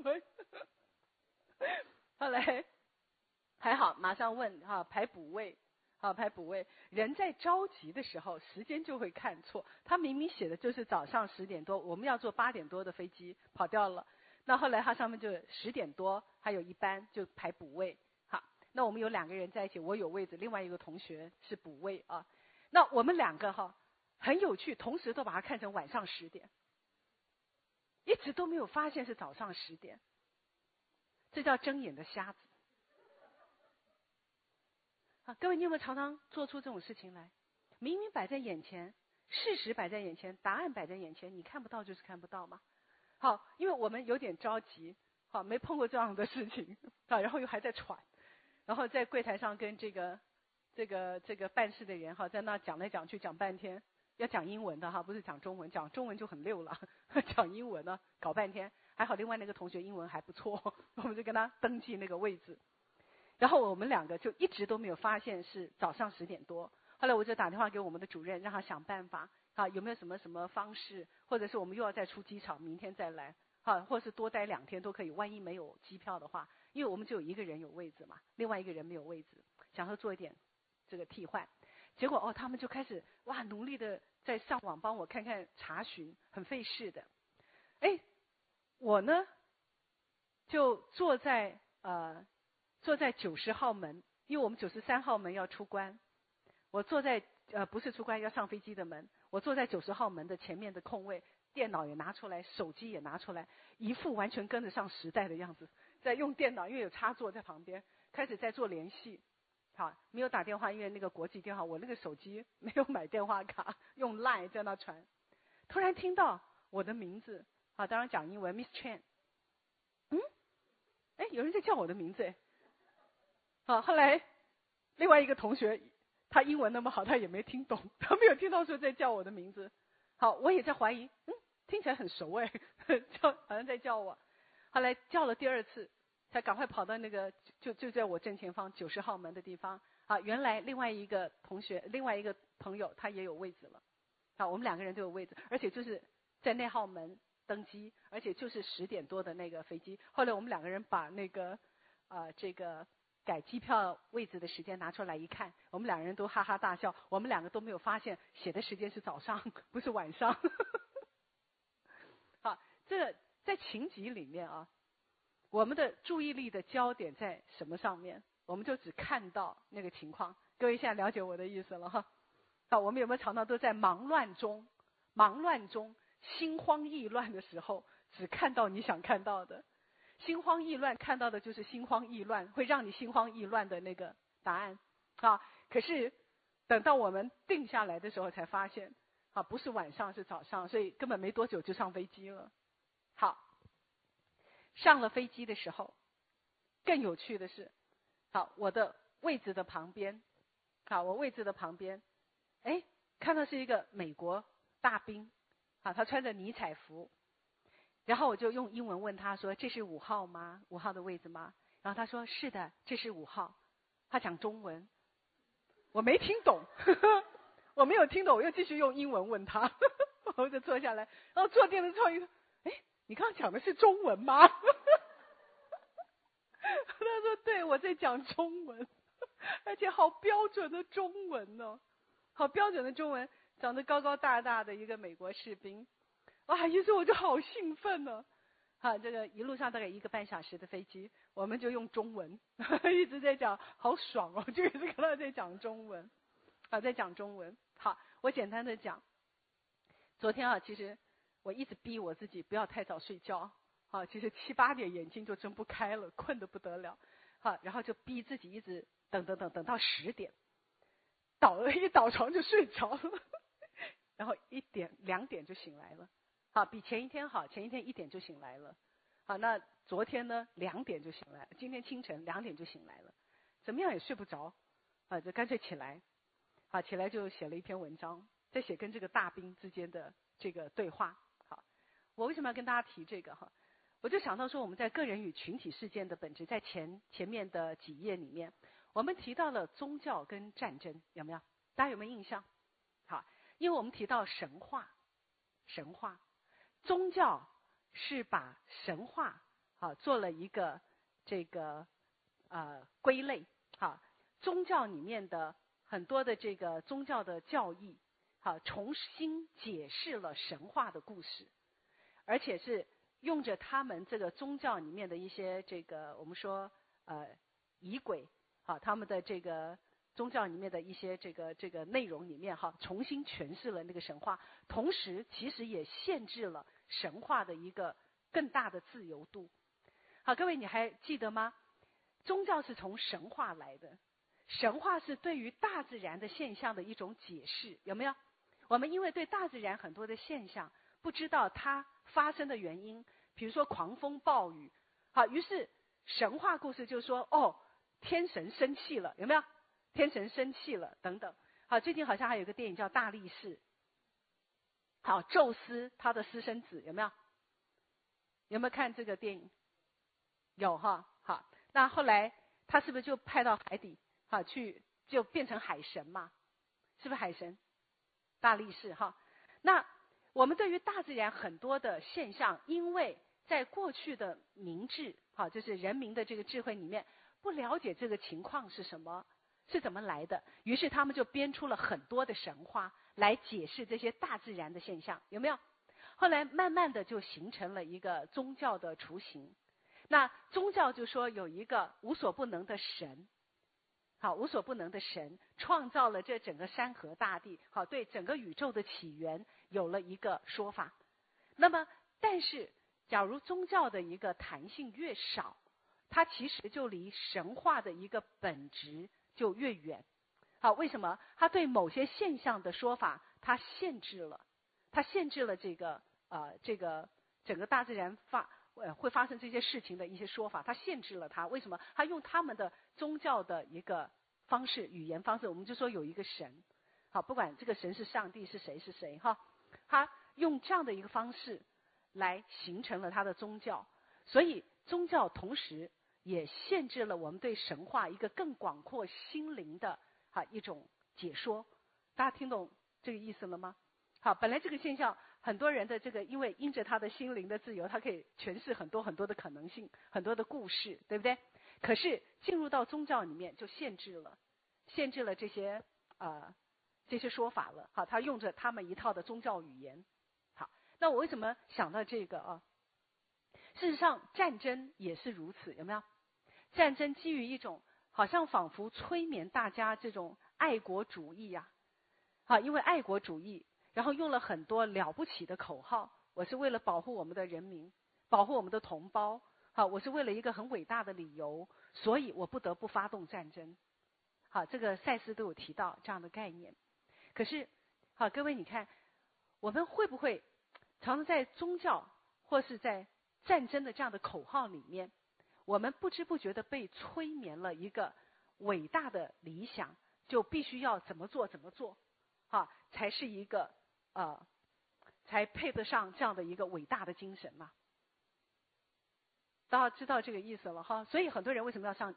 后来还好，马上问排补位，排补位。人在着急的时候，时间就会看错。他明明写的就是早上10点多，我们要坐8点多的飞机，跑掉了。那后来他上面就10点多，还有一班就排补位。好，那我们有2个人在一起，我有位置，另外一个同学是补位啊。那我们2个很有趣，同时都把它看成晚上10点，一直都没有发现是早上10点。这叫睁眼的瞎子。各位，你有没有常常做出这种事情来？明明摆在眼前，事实摆在眼前，答案摆在眼前，你看不到就是看不到吗？好，因为我们有点着急，好，没碰过这样的事情，然后又还在喘，然后在柜台上跟这个办事的人在那讲来讲去讲半天，要讲英文的不是讲中文，讲中文就很溜了，讲英文呢搞半天。还好另外那个同学英文还不错，我们就跟他登记那个位置。然后我们2个就一直都没有发现是早上10点多。后来我就打电话给我们的主任，让他想办法有没有什么方式，或者是我们又要再出机场，明天再来或是多待2天都可以。万一没有机票的话，因为我们只有1个人有位置嘛，另外1个人没有位置，想说做一点这个替换。结果他们就开始努力的在上网帮我看看查询，很费事的。我呢就坐在90号门，因为我们93号门要出关，我坐在不是出关要上飞机的门，我坐在90号门的前面的空位，电脑也拿出来，手机也拿出来，一副完全跟得上时代的样子，在用电脑，因为有插座在旁边，开始在做联系。好，没有打电话，因为那个国际电话，我那个手机没有买电话卡，用 LINE 在那传。突然听到我的名字，当然讲英文 Miss Chen。有人在叫我的名字后来另外一个同学他英文那么好，他也没听懂，他没有听到说在叫我的名字。好，我也在怀疑，听起来很熟好像在叫我。后来叫了第2次，才赶快跑到那个就在我正前方90号门的地方。原来另外一个同学，另外一个朋友他也有位置了。我们2个人都有位置，而且就是在那号门登机，而且就是10点多的那个飞机。后来我们2个人把那个这个改机票位置的时间拿出来一看，我们2人都哈哈大笑。我们2个都没有发现写的时间是早上，不是晚上。好，这在情集里面我们的注意力的焦点在什么上面，我们就只看到那个情况。各位现在了解我的意思了好，我们有没有常常都在忙乱中心慌意乱的时候，只看到你想看到的？心慌意乱看到的就是心慌意乱，会让你心慌意乱的那个答案可是等到我们定下来的时候才发现不是晚上是早上，所以根本没多久就上飞机了。好，上了飞机的时候更有趣的是我的位置的旁边我位置的旁边看到是一个美国大兵他穿着迷彩服。然后我就用英文问他说，这是5号吗？5号的位置吗？然后他说是的，这是5号。他讲中文，我没听懂我没有听懂，我又继续用英文问他我就坐下来，然后坐垫的时候你刚刚讲的是中文吗他说对，我在讲中文而且好标准的中文好标准的中文，长得高高大大的一个美国士兵。于是我就好兴奋这个一路上大概1个半小时的飞机，我们就用中文一直在讲，好爽就一直跟他在讲中文在讲中文。好，我简单的讲，昨天其实我一直逼我自己不要太早睡觉其实7、8点眼睛就睁不开了，困得不得了然后就逼自己一直等到10点，一倒床就睡着了然后1点2点就醒来了好，比前一天好，前一天1点就醒来了。好，那昨天呢2点就醒来了，今天清晨2点就醒来了，怎么样也睡不着，就干脆起来，起来就写了一篇文章，在写跟这个大兵之间的这个对话。好，我为什么要跟大家提这个哈？我就想到说，我们在个人与群体事件的本质，在前面的几页里面，我们提到了宗教跟战争，有没有？大家有没有印象？好，因为我们提到神话，宗教是把神话做了一个这个归类。好，宗教里面的很多的这个宗教的教义，好，重新解释了神话的故事，而且是用着他们这个宗教里面的一些这个我们说仪轨，好，他们的这个宗教里面的一些这个内容里面重新诠释了那个神话，同时其实也限制了神话的一个更大的自由度。好，各位你还记得吗？宗教是从神话来的，神话是对于大自然的现象的一种解释，有没有？我们因为对大自然很多的现象不知道它发生的原因，比如说狂风暴雨，好，于是神话故事就说天神生气了，有没有？天神生气了等等。好，最近好像还有一个电影叫《大力士》。好，宙斯他的私生子有没有？有没有看这个电影？有哈。好，那后来他是不是就派到海底去，就变成海神嘛？是不是海神？大力士哈。那我们对于大自然很多的现象，因为在过去的明智就是人民的这个智慧里面不了解这个情况是什么，是怎么来的，于是他们就编出了很多的神话来解释这些大自然的现象，有没有？后来慢慢的就形成了一个宗教的雏形。那宗教就说有一个无所不能的神，好，无所不能的神创造了这整个山河大地，好，对整个宇宙的起源有了一个说法。那么但是假如宗教的一个弹性越少，它其实就离神话的一个本质就越远。好，为什么？它对某些现象的说法它限制了这个整个大自然会发生这些事情的一些说法，它限制了它。为什么？它用他们的宗教的一个方式，语言方式，我们就说有一个神，好，不管这个神是上帝是谁哈，他用这样的一个方式来形成了他的宗教。所以宗教同时也限制了我们对神话一个更广阔心灵的一种解说。大家听懂这个意思了吗？好，本来这个现象很多人的这个因着他的心灵的自由，他可以诠释很多很多的可能性，很多的故事，对不对？可是进入到宗教里面就限制了这些说法了。好，他用着他们一套的宗教语言。好，那我为什么想到这个啊？事实上战争也是如此，有没有？战争基于一种好像仿佛催眠大家这种爱国主义啊，好，因为爱国主义然后用了很多了不起的口号，我是为了保护我们的人民，保护我们的同胞，好，我是为了一个很伟大的理由，所以我不得不发动战争。好，这个赛斯都有提到这样的概念。可是好，各位你看，我们会不会常常在宗教或是在战争的这样的口号里面，我们不知不觉的被催眠了一个伟大的理想，就必须要怎么做才是一个才配得上这样的一个伟大的精神嘛？大家知道这个意思了哈。所以很多人为什么要上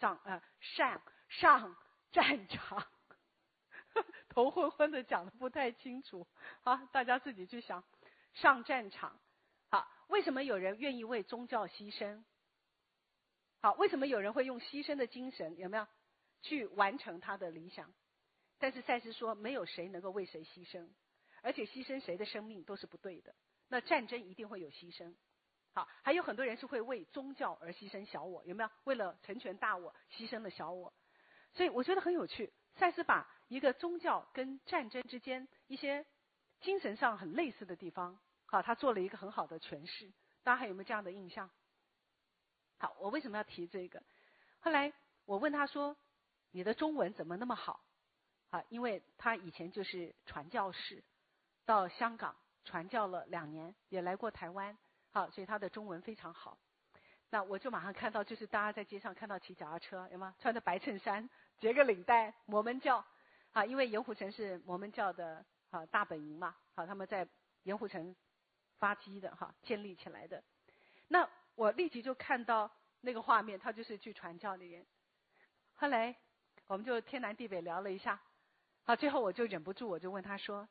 战场？头昏昏的讲的不太清楚啊，大家自己去想。上战场，好，为什么有人愿意为宗教牺牲？好，为什么有人会用牺牲的精神，有没有去完成他的理想？但是赛斯说，没有谁能够为谁牺牲，而且牺牲谁的生命都是不对的。那战争一定会有牺牲。好，还有很多人是会为宗教而牺牲小我，有没有？为了成全大我，牺牲了小我。所以我觉得很有趣，赛斯把一个宗教跟战争之间一些精神上很类似的地方，好，他做了一个很好的诠释。大家还有没有这样的印象？好，我为什么要提这个？后来我问他说，你的中文怎么那么好？因为他以前就是传教士，到香港传教了2年，也来过台湾，好，所以他的中文非常好。那我就马上看到，就是大家在街上看到骑脚踏车，有吗？穿着白衬衫，结个领带，摩门教，啊，因为盐湖城是摩门教的大本营嘛，好，他们在盐湖城发迹的建立起来的。那我立即就看到那个画面，他就是去传教的人。后来我们就天南地北聊了一下，好，最后我就忍不住，我就问他说：“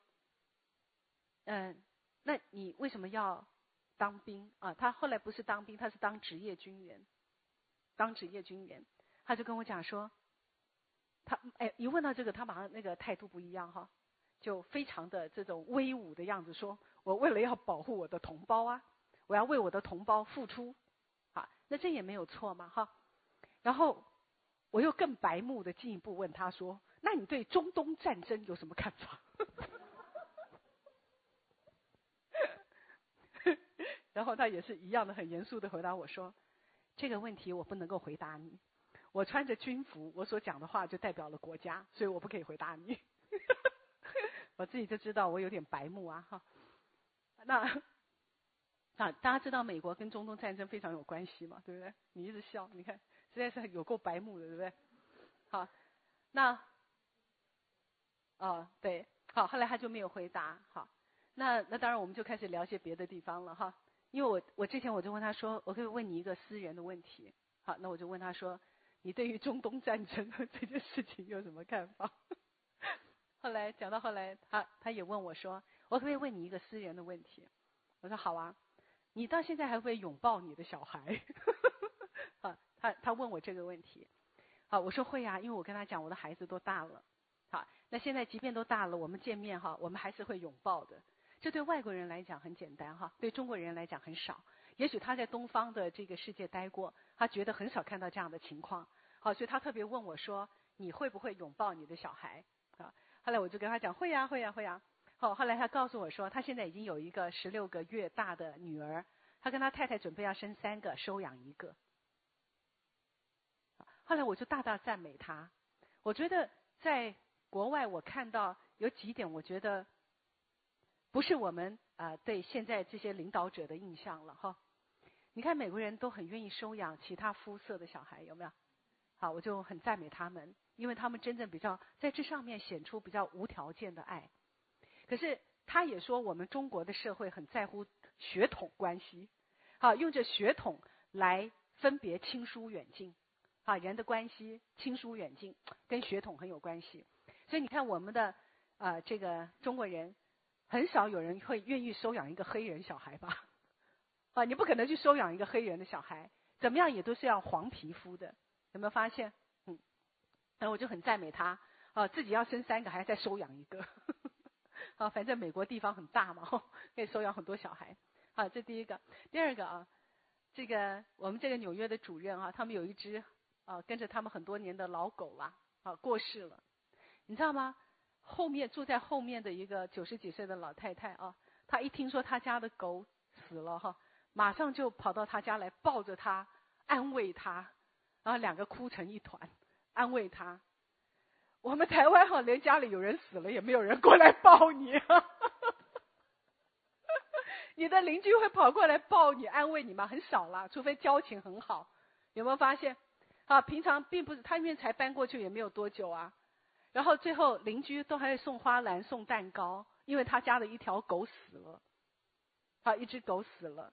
那你为什么要当兵啊？”他后来不是当兵，他是当职业军人，他就跟我讲说，一问到这个，他马上那个态度不一样哈，就非常的这种威武的样子，说我为了要保护我的同胞啊，我要为我的同胞付出，啊，那这也没有错嘛哈。然后我又更白目的进一步问他说：“那你对中东战争有什么看法？”然后他也是一样的很严肃的回答我说：“这个问题我不能够回答你，我穿着军服，我所讲的话就代表了国家，所以我不可以回答你。”我自己就知道我有点白目啊哈。那大家知道美国跟中东战争非常有关系嘛，对不对？你一直笑，你看实在是有够白目的，对不对？好，那对，好，后来他就没有回答。好，那当然我们就开始聊些别的地方了哈。因为我之前我就问他说，我可以问你一个私人的问题。好，那我就问他说，你对于中东战争这件事情有什么看法？后来讲到后来，他也问我说，我可不可以问你一个私人的问题？我说好啊。你到现在还会拥抱你的小孩？啊，他问我这个问题。好，我说会啊，因为我跟他讲我的孩子都大了。好，那现在即便都大了，我们见面我们还是会拥抱的。这对外国人来讲很简单对中国人来讲很少。也许他在东方的这个世界待过，他觉得很少看到这样的情况。好，所以他特别问我说，你会不会拥抱你的小孩？啊，后来我就跟他讲会啊会啊会啊。好，后来他告诉我说，他现在已经有一个16个月大的女儿，他跟他太太准备要生3个，收养1个。后来我就大大赞美他。我觉得在国外我看到有几点，我觉得不是我们对现在这些领导者的印象了哈。你看美国人都很愿意收养其他肤色的小孩，有没有？好，我就很赞美他们，因为他们真正比较在这上面显出比较无条件的爱。可是他也说，我们中国的社会很在乎血统关系，好，用着血统来分别亲疏远近，人的关系亲疏远近跟血统很有关系。所以你看我们的这个中国人，很少有人会愿意收养一个黑人小孩吧？你不可能去收养一个黑人的小孩，怎么样也都是要黄皮肤的，有没有发现？然后我就很赞美他，自己要生3个，还要再收养1个。反正美国地方很大嘛，可以收养很多小孩。好，这第一个。第二个这个我们这个纽约的主任他们有一只跟着他们很多年的老狗过世了。你知道吗？住在后面的一个90几岁的老太太她一听说她家的狗死了马上就跑到她家来抱着她安慰她，然后2个哭成一团安慰她。我们台湾连家里有人死了也没有人过来抱你你的邻居会跑过来抱你安慰你吗？很少啦，除非交情很好。有没有发现平常并不是，他因为才搬过去也没有多久然后最后邻居都还会送花篮送蛋糕，因为他家的一条狗死了一只狗死了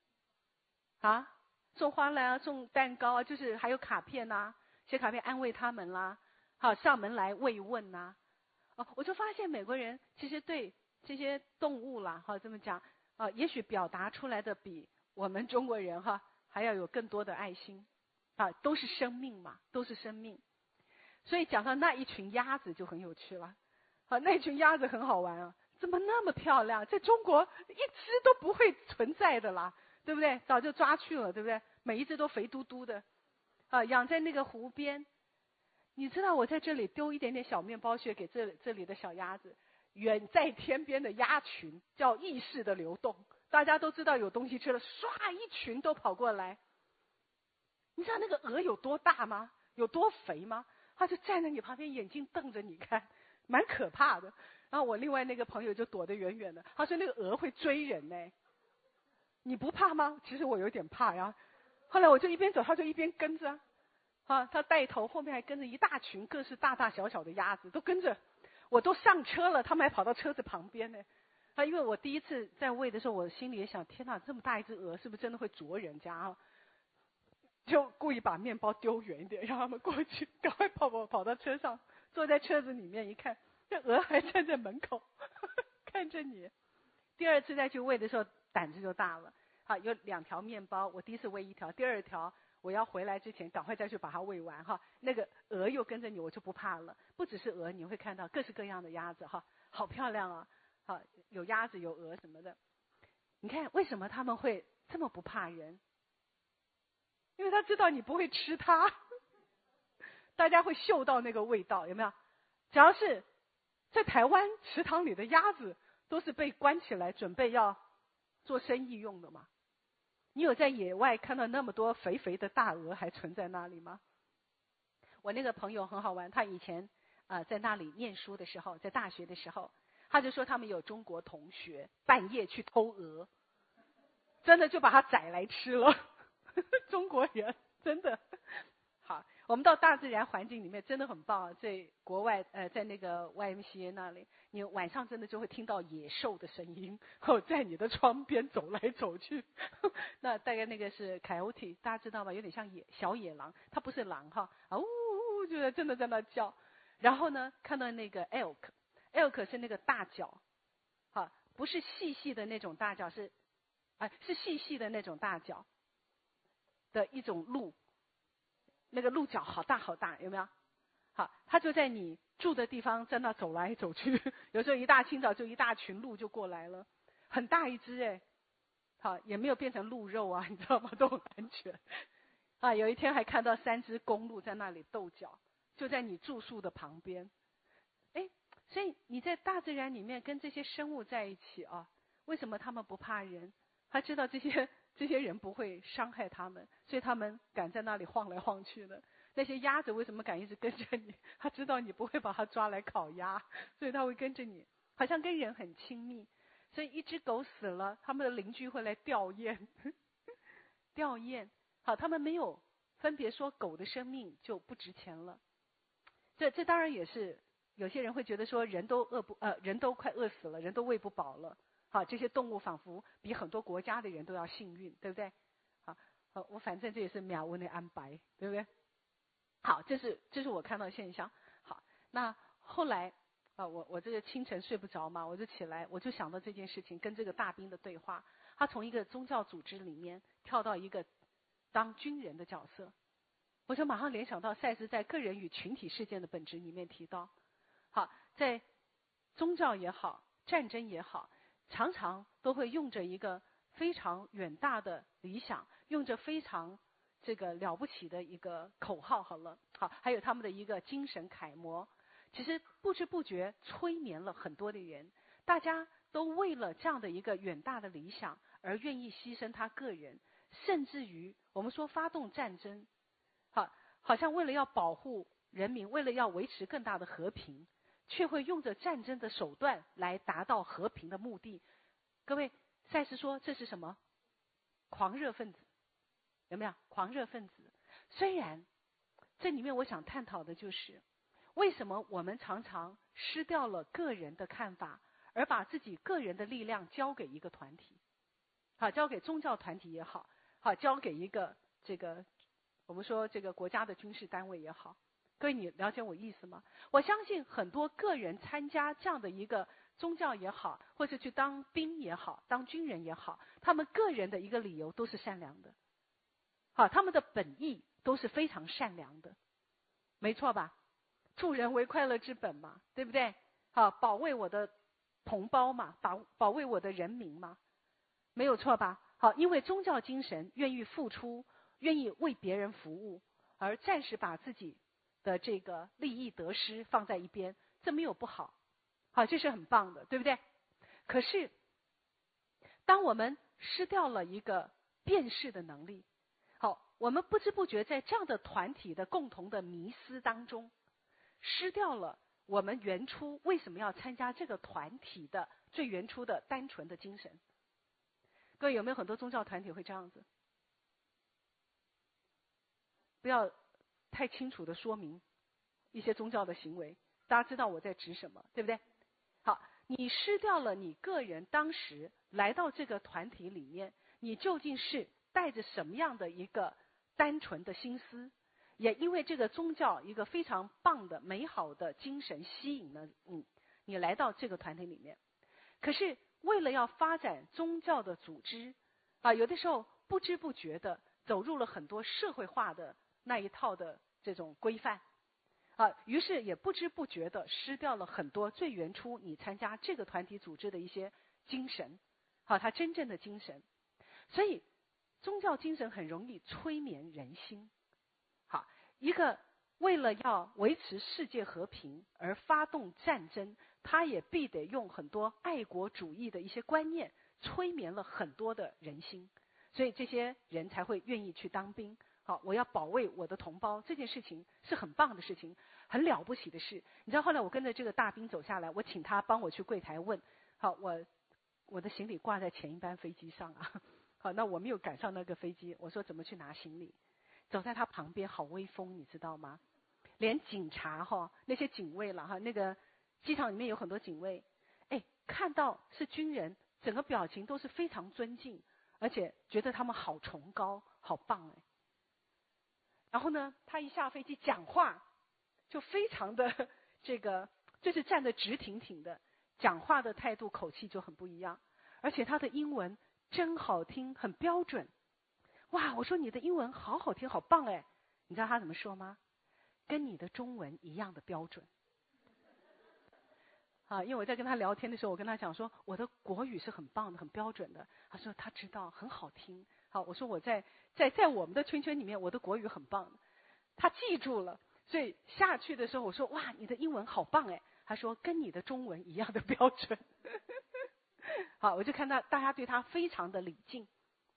送花篮送蛋糕就是还有卡片写卡片安慰他们啦，上门来慰问我就发现美国人其实对这些动物啦这么讲也许表达出来的比我们中国人还要有更多的爱心都是生命嘛，都是生命。所以讲到那一群鸭子就很有趣了那群鸭子很好玩怎么那么漂亮？在中国一只都不会存在的啦，对不对？早就抓去了，对不对？每一只都肥嘟嘟的养在那个湖边。你知道我在这里丢一点点小面包屑给这里的小鸭子，远在天边的鸭群叫意识的流动，大家都知道有东西吃了，唰一群都跑过来。你知道那个鹅有多大吗？有多肥吗？它就站在你旁边，眼睛瞪着你看，蛮可怕的。 然后我另外那个朋友就躲得远远的，他说那个鹅会追人呢，你不怕吗？其实我有点怕呀。后来我就一边走，他就一边跟着他带头，后面还跟着一大群各式大大小小的鸭子，都跟着。我都上车了，他们还跑到车子旁边呢。因为我第一次在喂的时候，我心里也想，天哪，这么大一只鹅，是不是真的会啄人家啊？就故意把面包丢远一点，让他们过去，赶快跑到车上，坐在车子里面一看，这鹅还站在门口看着你。第二次再去喂的时候，胆子就大了。有2条面包，我第一次喂1条，第2条我要回来之前赶快再去把它喂完那个鹅又跟着你，我就不怕了。不只是鹅，你会看到各式各样的鸭子好漂亮啊！有鸭子有鹅什么的。你看为什么他们会这么不怕人？因为他知道你不会吃它，大家会嗅到那个味道，有没有？只要是在台湾池塘里的鸭子，都是被关起来准备要做生意用的嘛。你有在野外看到那么多肥肥的大鹅还存在那里吗？我那个朋友很好玩，他以前在那里念书的时候，在大学的时候，他就说他们有中国同学半夜去偷鹅，真的就把它宰来吃了。中国人真的好，我们到大自然环境里面真的很棒。在国外在那个 YMCA 那里，你晚上真的就会听到野兽的声音在你的窗边走来走去。那大概那个是 coyote， 大家知道吗？有点像小野狼，它不是狼呜，就真的在那叫。然后呢，看到那个 elk 是那个大角不是细细的那种大角，是细细的那种大角的一种鹿，那个鹿角好大好大，有没有？它就在你住的地方在那走来走去，有时候一大清早就一大群鹿就过来了，很大一只也没有变成鹿肉啊，你知道吗？都很安全。有一天还看到3只公鹿在那里斗角，就在你住宿的旁边。所以你在大自然里面跟这些生物在一起为什么他们不怕人？他知道这些人不会伤害他们，所以他们敢在那里晃来晃去的。那些鸭子为什么敢一直跟着你？他知道你不会把它抓来烤鸭，所以他会跟着你，好像跟人很亲密。所以一只狗死了，他们的邻居会来吊唁吊唁。他们没有分别说狗的生命就不值钱了。这当然也是有些人会觉得说人都快饿死了，人都喂不饱了。这些动物仿佛比很多国家的人都要幸运，对不对？我反正这也是秒温的安排，对不对？好，这是我看到的现象。好，那后来我这个清晨睡不着嘛，我就起来，我就想到这件事情，跟这个大兵的对话。他从一个宗教组织里面跳到一个当军人的角色，我就马上联想到赛斯在个人与群体事件的本质里面提到，在宗教也好，战争也好，常常都会用着一个非常远大的理想，用着非常这个了不起的一个口号还有他们的一个精神楷模，其实不知不觉催眠了很多的人，大家都为了这样的一个远大的理想而愿意牺牲他个人，甚至于我们说发动战争，好像为了要保护人民，为了要维持更大的和平，却会用着战争的手段来达到和平的目的。各位，赛斯说这是什么？狂热分子，有没有？狂热分子。虽然这里面我想探讨的就是为什么我们常常失掉了个人的看法，而把自己个人的力量交给一个团体，交给宗教团体也好，交给一个这个我们说这个国家的军事单位也好。各位，你了解我意思吗？我相信很多个人参加这样的一个宗教也好，或者去当兵也好，当军人也好，他们个人的一个理由都是善良的，他们的本意都是非常善良的，没错吧？助人为快乐之本嘛，对不对？保卫我的同胞嘛，保卫我的人民嘛，没有错吧？因为宗教精神愿意付出，愿意为别人服务，而暂时把自己的这个利益得失放在一边，这没有不好，这是很棒的，对不对？可是当我们失掉了一个辨识的能力，我们不知不觉在这样的团体的共同的迷思当中，失掉了我们原初为什么要参加这个团体的最原初的单纯的精神。各位有没有很多宗教团体会这样子？不要太清楚的说明一些宗教的行为，大家知道我在指什么，对不对？好，你失掉了你个人当时来到这个团体里面，你究竟是带着什么样的一个单纯的心思？也因为这个宗教一个非常棒的美好的精神吸引了你来到这个团体里面。可是为了要发展宗教的组织有的时候不知不觉的走入了很多社会化的那一套的这种规范于是也不知不觉的失掉了很多最原初你参加这个团体组织的一些精神它真正的精神。所以宗教精神很容易催眠人心。一个为了要维持世界和平而发动战争，他也必得用很多爱国主义的一些观念催眠了很多的人心，所以这些人才会愿意去当兵。我要保卫我的同胞，这件事情是很棒的事情，很了不起的事。你知道后来我跟着这个大兵走下来，我请他帮我去柜台问，我的行李挂在前一班飞机上那我没有赶上那个飞机，我说怎么去拿行李？走在他旁边好威风，你知道吗？连警察那些警卫了那个机场里面有很多警卫，看到是军人，整个表情都是非常尊敬，而且觉得他们好崇高，好棒然后呢，他一下飞机讲话就非常的就是站得直挺挺的，讲话的态度口气就很不一样，而且他的英文真好听，很标准。哇，我说你的英文好好听，好棒你知道他怎么说吗？跟你的中文一样的标准。因为我在跟他聊天的时候，我跟他讲说我的国语是很棒的，很标准的。他说他知道，很好听。我说我在我们的圈圈里面，我的国语很棒。他记住了，所以下去的时候我说哇，你的英文好棒他说跟你的中文一样的标准。我就看到大家对他非常的礼敬。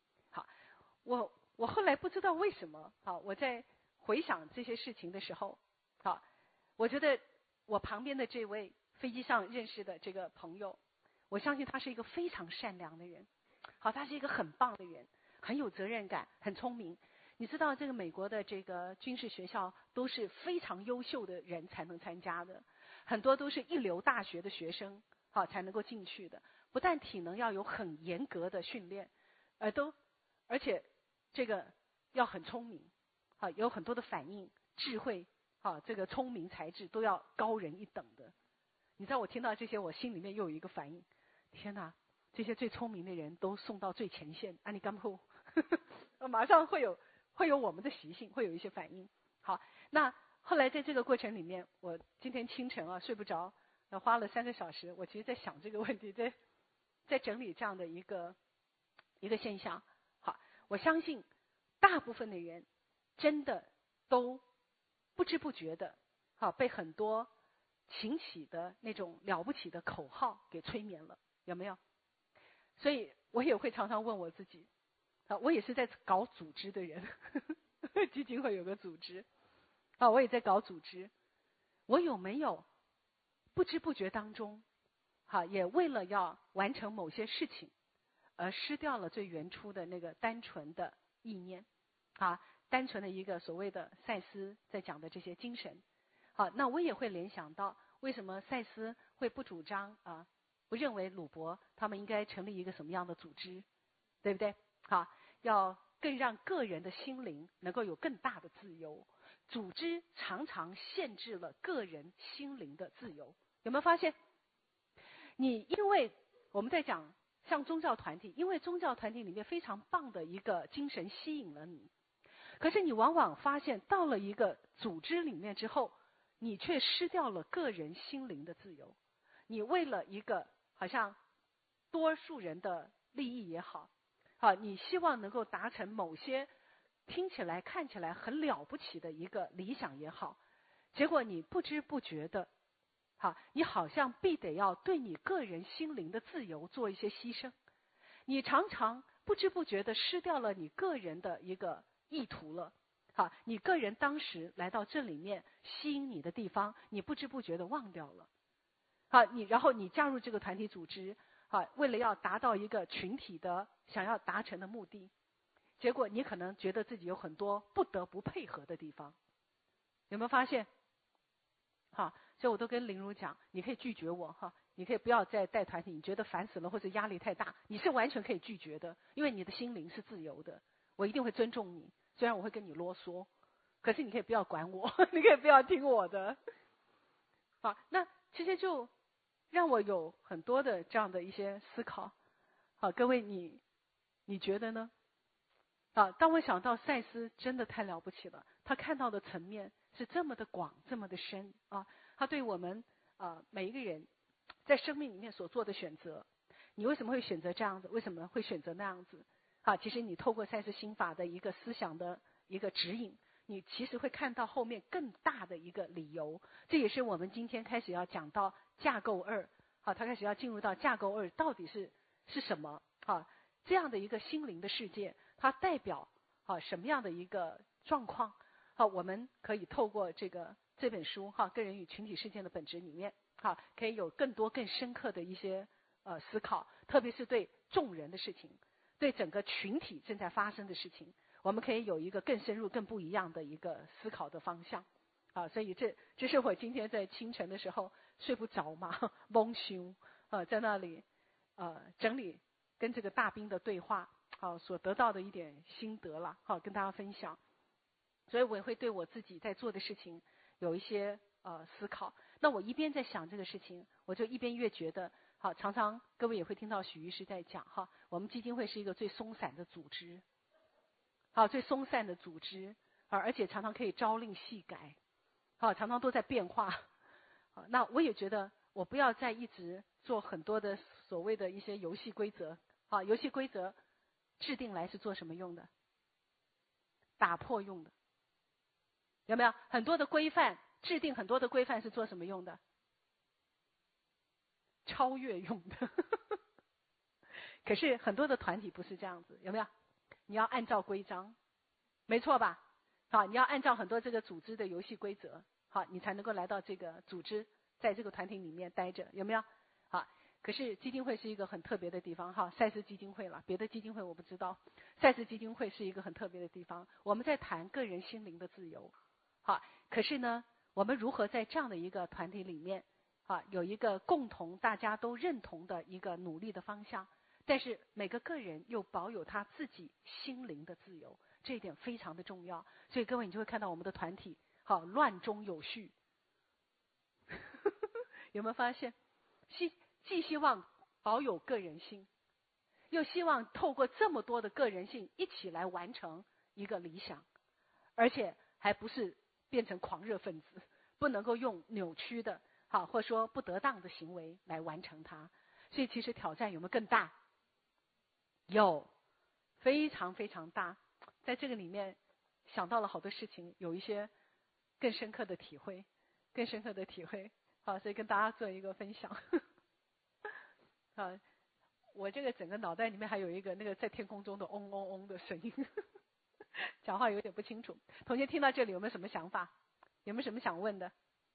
我后来不知道为什么我在回想这些事情的时候我觉得我旁边的这位飞机上认识的这个朋友，我相信他是一个非常善良的人他是一个很棒的人，很有责任感，很聪明。你知道这个美国的这个军事学校都是非常优秀的人才能参加的，很多都是一流大学的学生才能够进去的，不但体能要有很严格的训练而且这个要很聪明有很多的反应智慧这个聪明才智都要高人一等的。你知道我听到这些我心里面又有一个反应，天哪，这些最聪明的人都送到最前线，你干不马上会有我们的习性，会有一些反应。那后来在这个过程里面，我今天清晨睡不着，花了3个小时，我其实在想这个问题，在整理这样的一个现象。我相信大部分的人真的都不知不觉的被很多请起的那种了不起的口号给催眠了，有没有？所以我也会常常问我自己我也是在搞组织的人基金会有个组织我也在搞组织，我有没有不知不觉当中也为了要完成某些事情而失掉了最原初的那个单纯的意念单纯的一个所谓的赛斯在讲的这些精神。那我也会联想到为什么赛斯会不主张不认为鲁伯他们应该成立一个什么样的组织，对不对？要更让个人的心灵能够有更大的自由，组织常常限制了个人心灵的自由。有没有发现？因为我们在讲像宗教团体，因为宗教团体里面非常棒的一个精神吸引了你，可是你往往发现到了一个组织里面之后，你却失掉了个人心灵的自由。你为了一个好像多数人的利益也好你希望能够达成某些听起来看起来很了不起的一个理想也好，结果你不知不觉的你好像必得要对你个人心灵的自由做一些牺牲，你常常不知不觉的失掉了你个人的一个意图了好，你个人当时来到这里面吸引你的地方，你不知不觉的忘掉了。好，然后你加入这个团体组织，好，为了要达到一个群体的想要达成的目的，结果你可能觉得自己有很多不得不配合的地方，有没有发现？好，所以我都跟林如讲，你可以拒绝我哈，你可以不要再带团体，你觉得烦死了或者压力太大，你是完全可以拒绝的，因为你的心灵是自由的，我一定会尊重你，虽然我会跟你啰嗦，可是你可以不要管我，你可以不要听我的。好，那其实就让我有很多的这样的一些思考。好，各位你觉得呢？啊，当我想到赛斯真的太了不起了，他看到的层面是这么的广，这么的深啊！他对我们每一个人在生命里面所做的选择，你为什么会选择这样子？为什么会选择那样子？啊，其实你透过赛斯心法的一个思想的一个指引，你其实会看到后面更大的一个理由。这也是我们今天开始要讲到架构2，好，他开始要进入到架构2到底是什么？啊，这样的一个心灵的世界。它代表什么样的一个状况？好，我们可以透过这本书个人与群体事件的本质里面，可以有更多更深刻的一些思考，特别是对众人的事情，对整个群体正在发生的事情，我们可以有一个更深入、更不一样的一个思考的方向。所以这是我今天在清晨的时候睡不着嘛，蒙胸在那里整理跟这个大兵的对话。好，所得到的一点心得了，好，跟大家分享。所以我也会对我自己在做的事情有一些思考。那我一边在想这个事情，我就一边越觉得，好，常常各位也会听到许医师在讲，哈，我们基金会是一个最松散的组织，好，最松散的组织，而且常常可以朝令夕改，好，常常都在变化。好，那我也觉得我不要再一直做很多的所谓的一些游戏规则，好，游戏规则。制定来是做什么用的？打破用的，有没有？很多的规范，制定很多的规范是做什么用的？超越用的。可是很多的团体不是这样子，有没有？你要按照规章，没错吧？好，你要按照很多这个组织的游戏规则，好，你才能够来到这个组织，在这个团体里面待着，有没有？好。可是基金会是一个很特别的地方，哈，赛斯基金会了，别的基金会我不知道，赛斯基金会是一个很特别的地方。我们在谈个人心灵的自由，好，可是呢，我们如何在这样的一个团体里面，有一个共同大家都认同的一个努力的方向，但是每个个人又保有他自己心灵的自由，这一点非常的重要。所以各位，你就会看到我们的团体，好，乱中有序，有没有发现？既希望保有个人性，又希望透过这么多的个人性一起来完成一个理想，而且还不是变成狂热分子，不能够用扭曲的或者说不得当的行为来完成它。所以其实挑战有没有更大？有，非常非常大。在这个里面想到了好多事情，有一些更深刻的体会，更深刻的体会。好，所以跟大家做一个分享。我这个整个脑袋里面还有一个那个在天空中的嗡嗡嗡的声音，讲话有点不清楚。同学听到这里有没有什么想法？有没有什么想问的？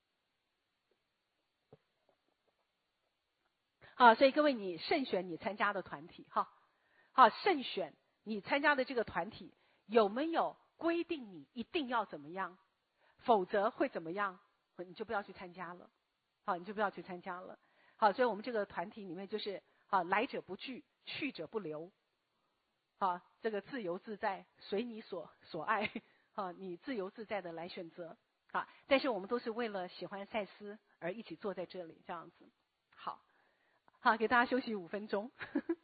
所以各位你慎选你参加的团体，慎选你参加的这个团体有没有规定你一定要怎么样，否则会怎么样，你就不要去参加了。你就不要去参加了。好，所以我们这个团体里面就是来者不拒，去者不留。这个自由自在，随你所爱。你自由自在的来选择。但是我们都是为了喜欢赛斯而一起坐在这里，这样子。好，给大家休息5分钟。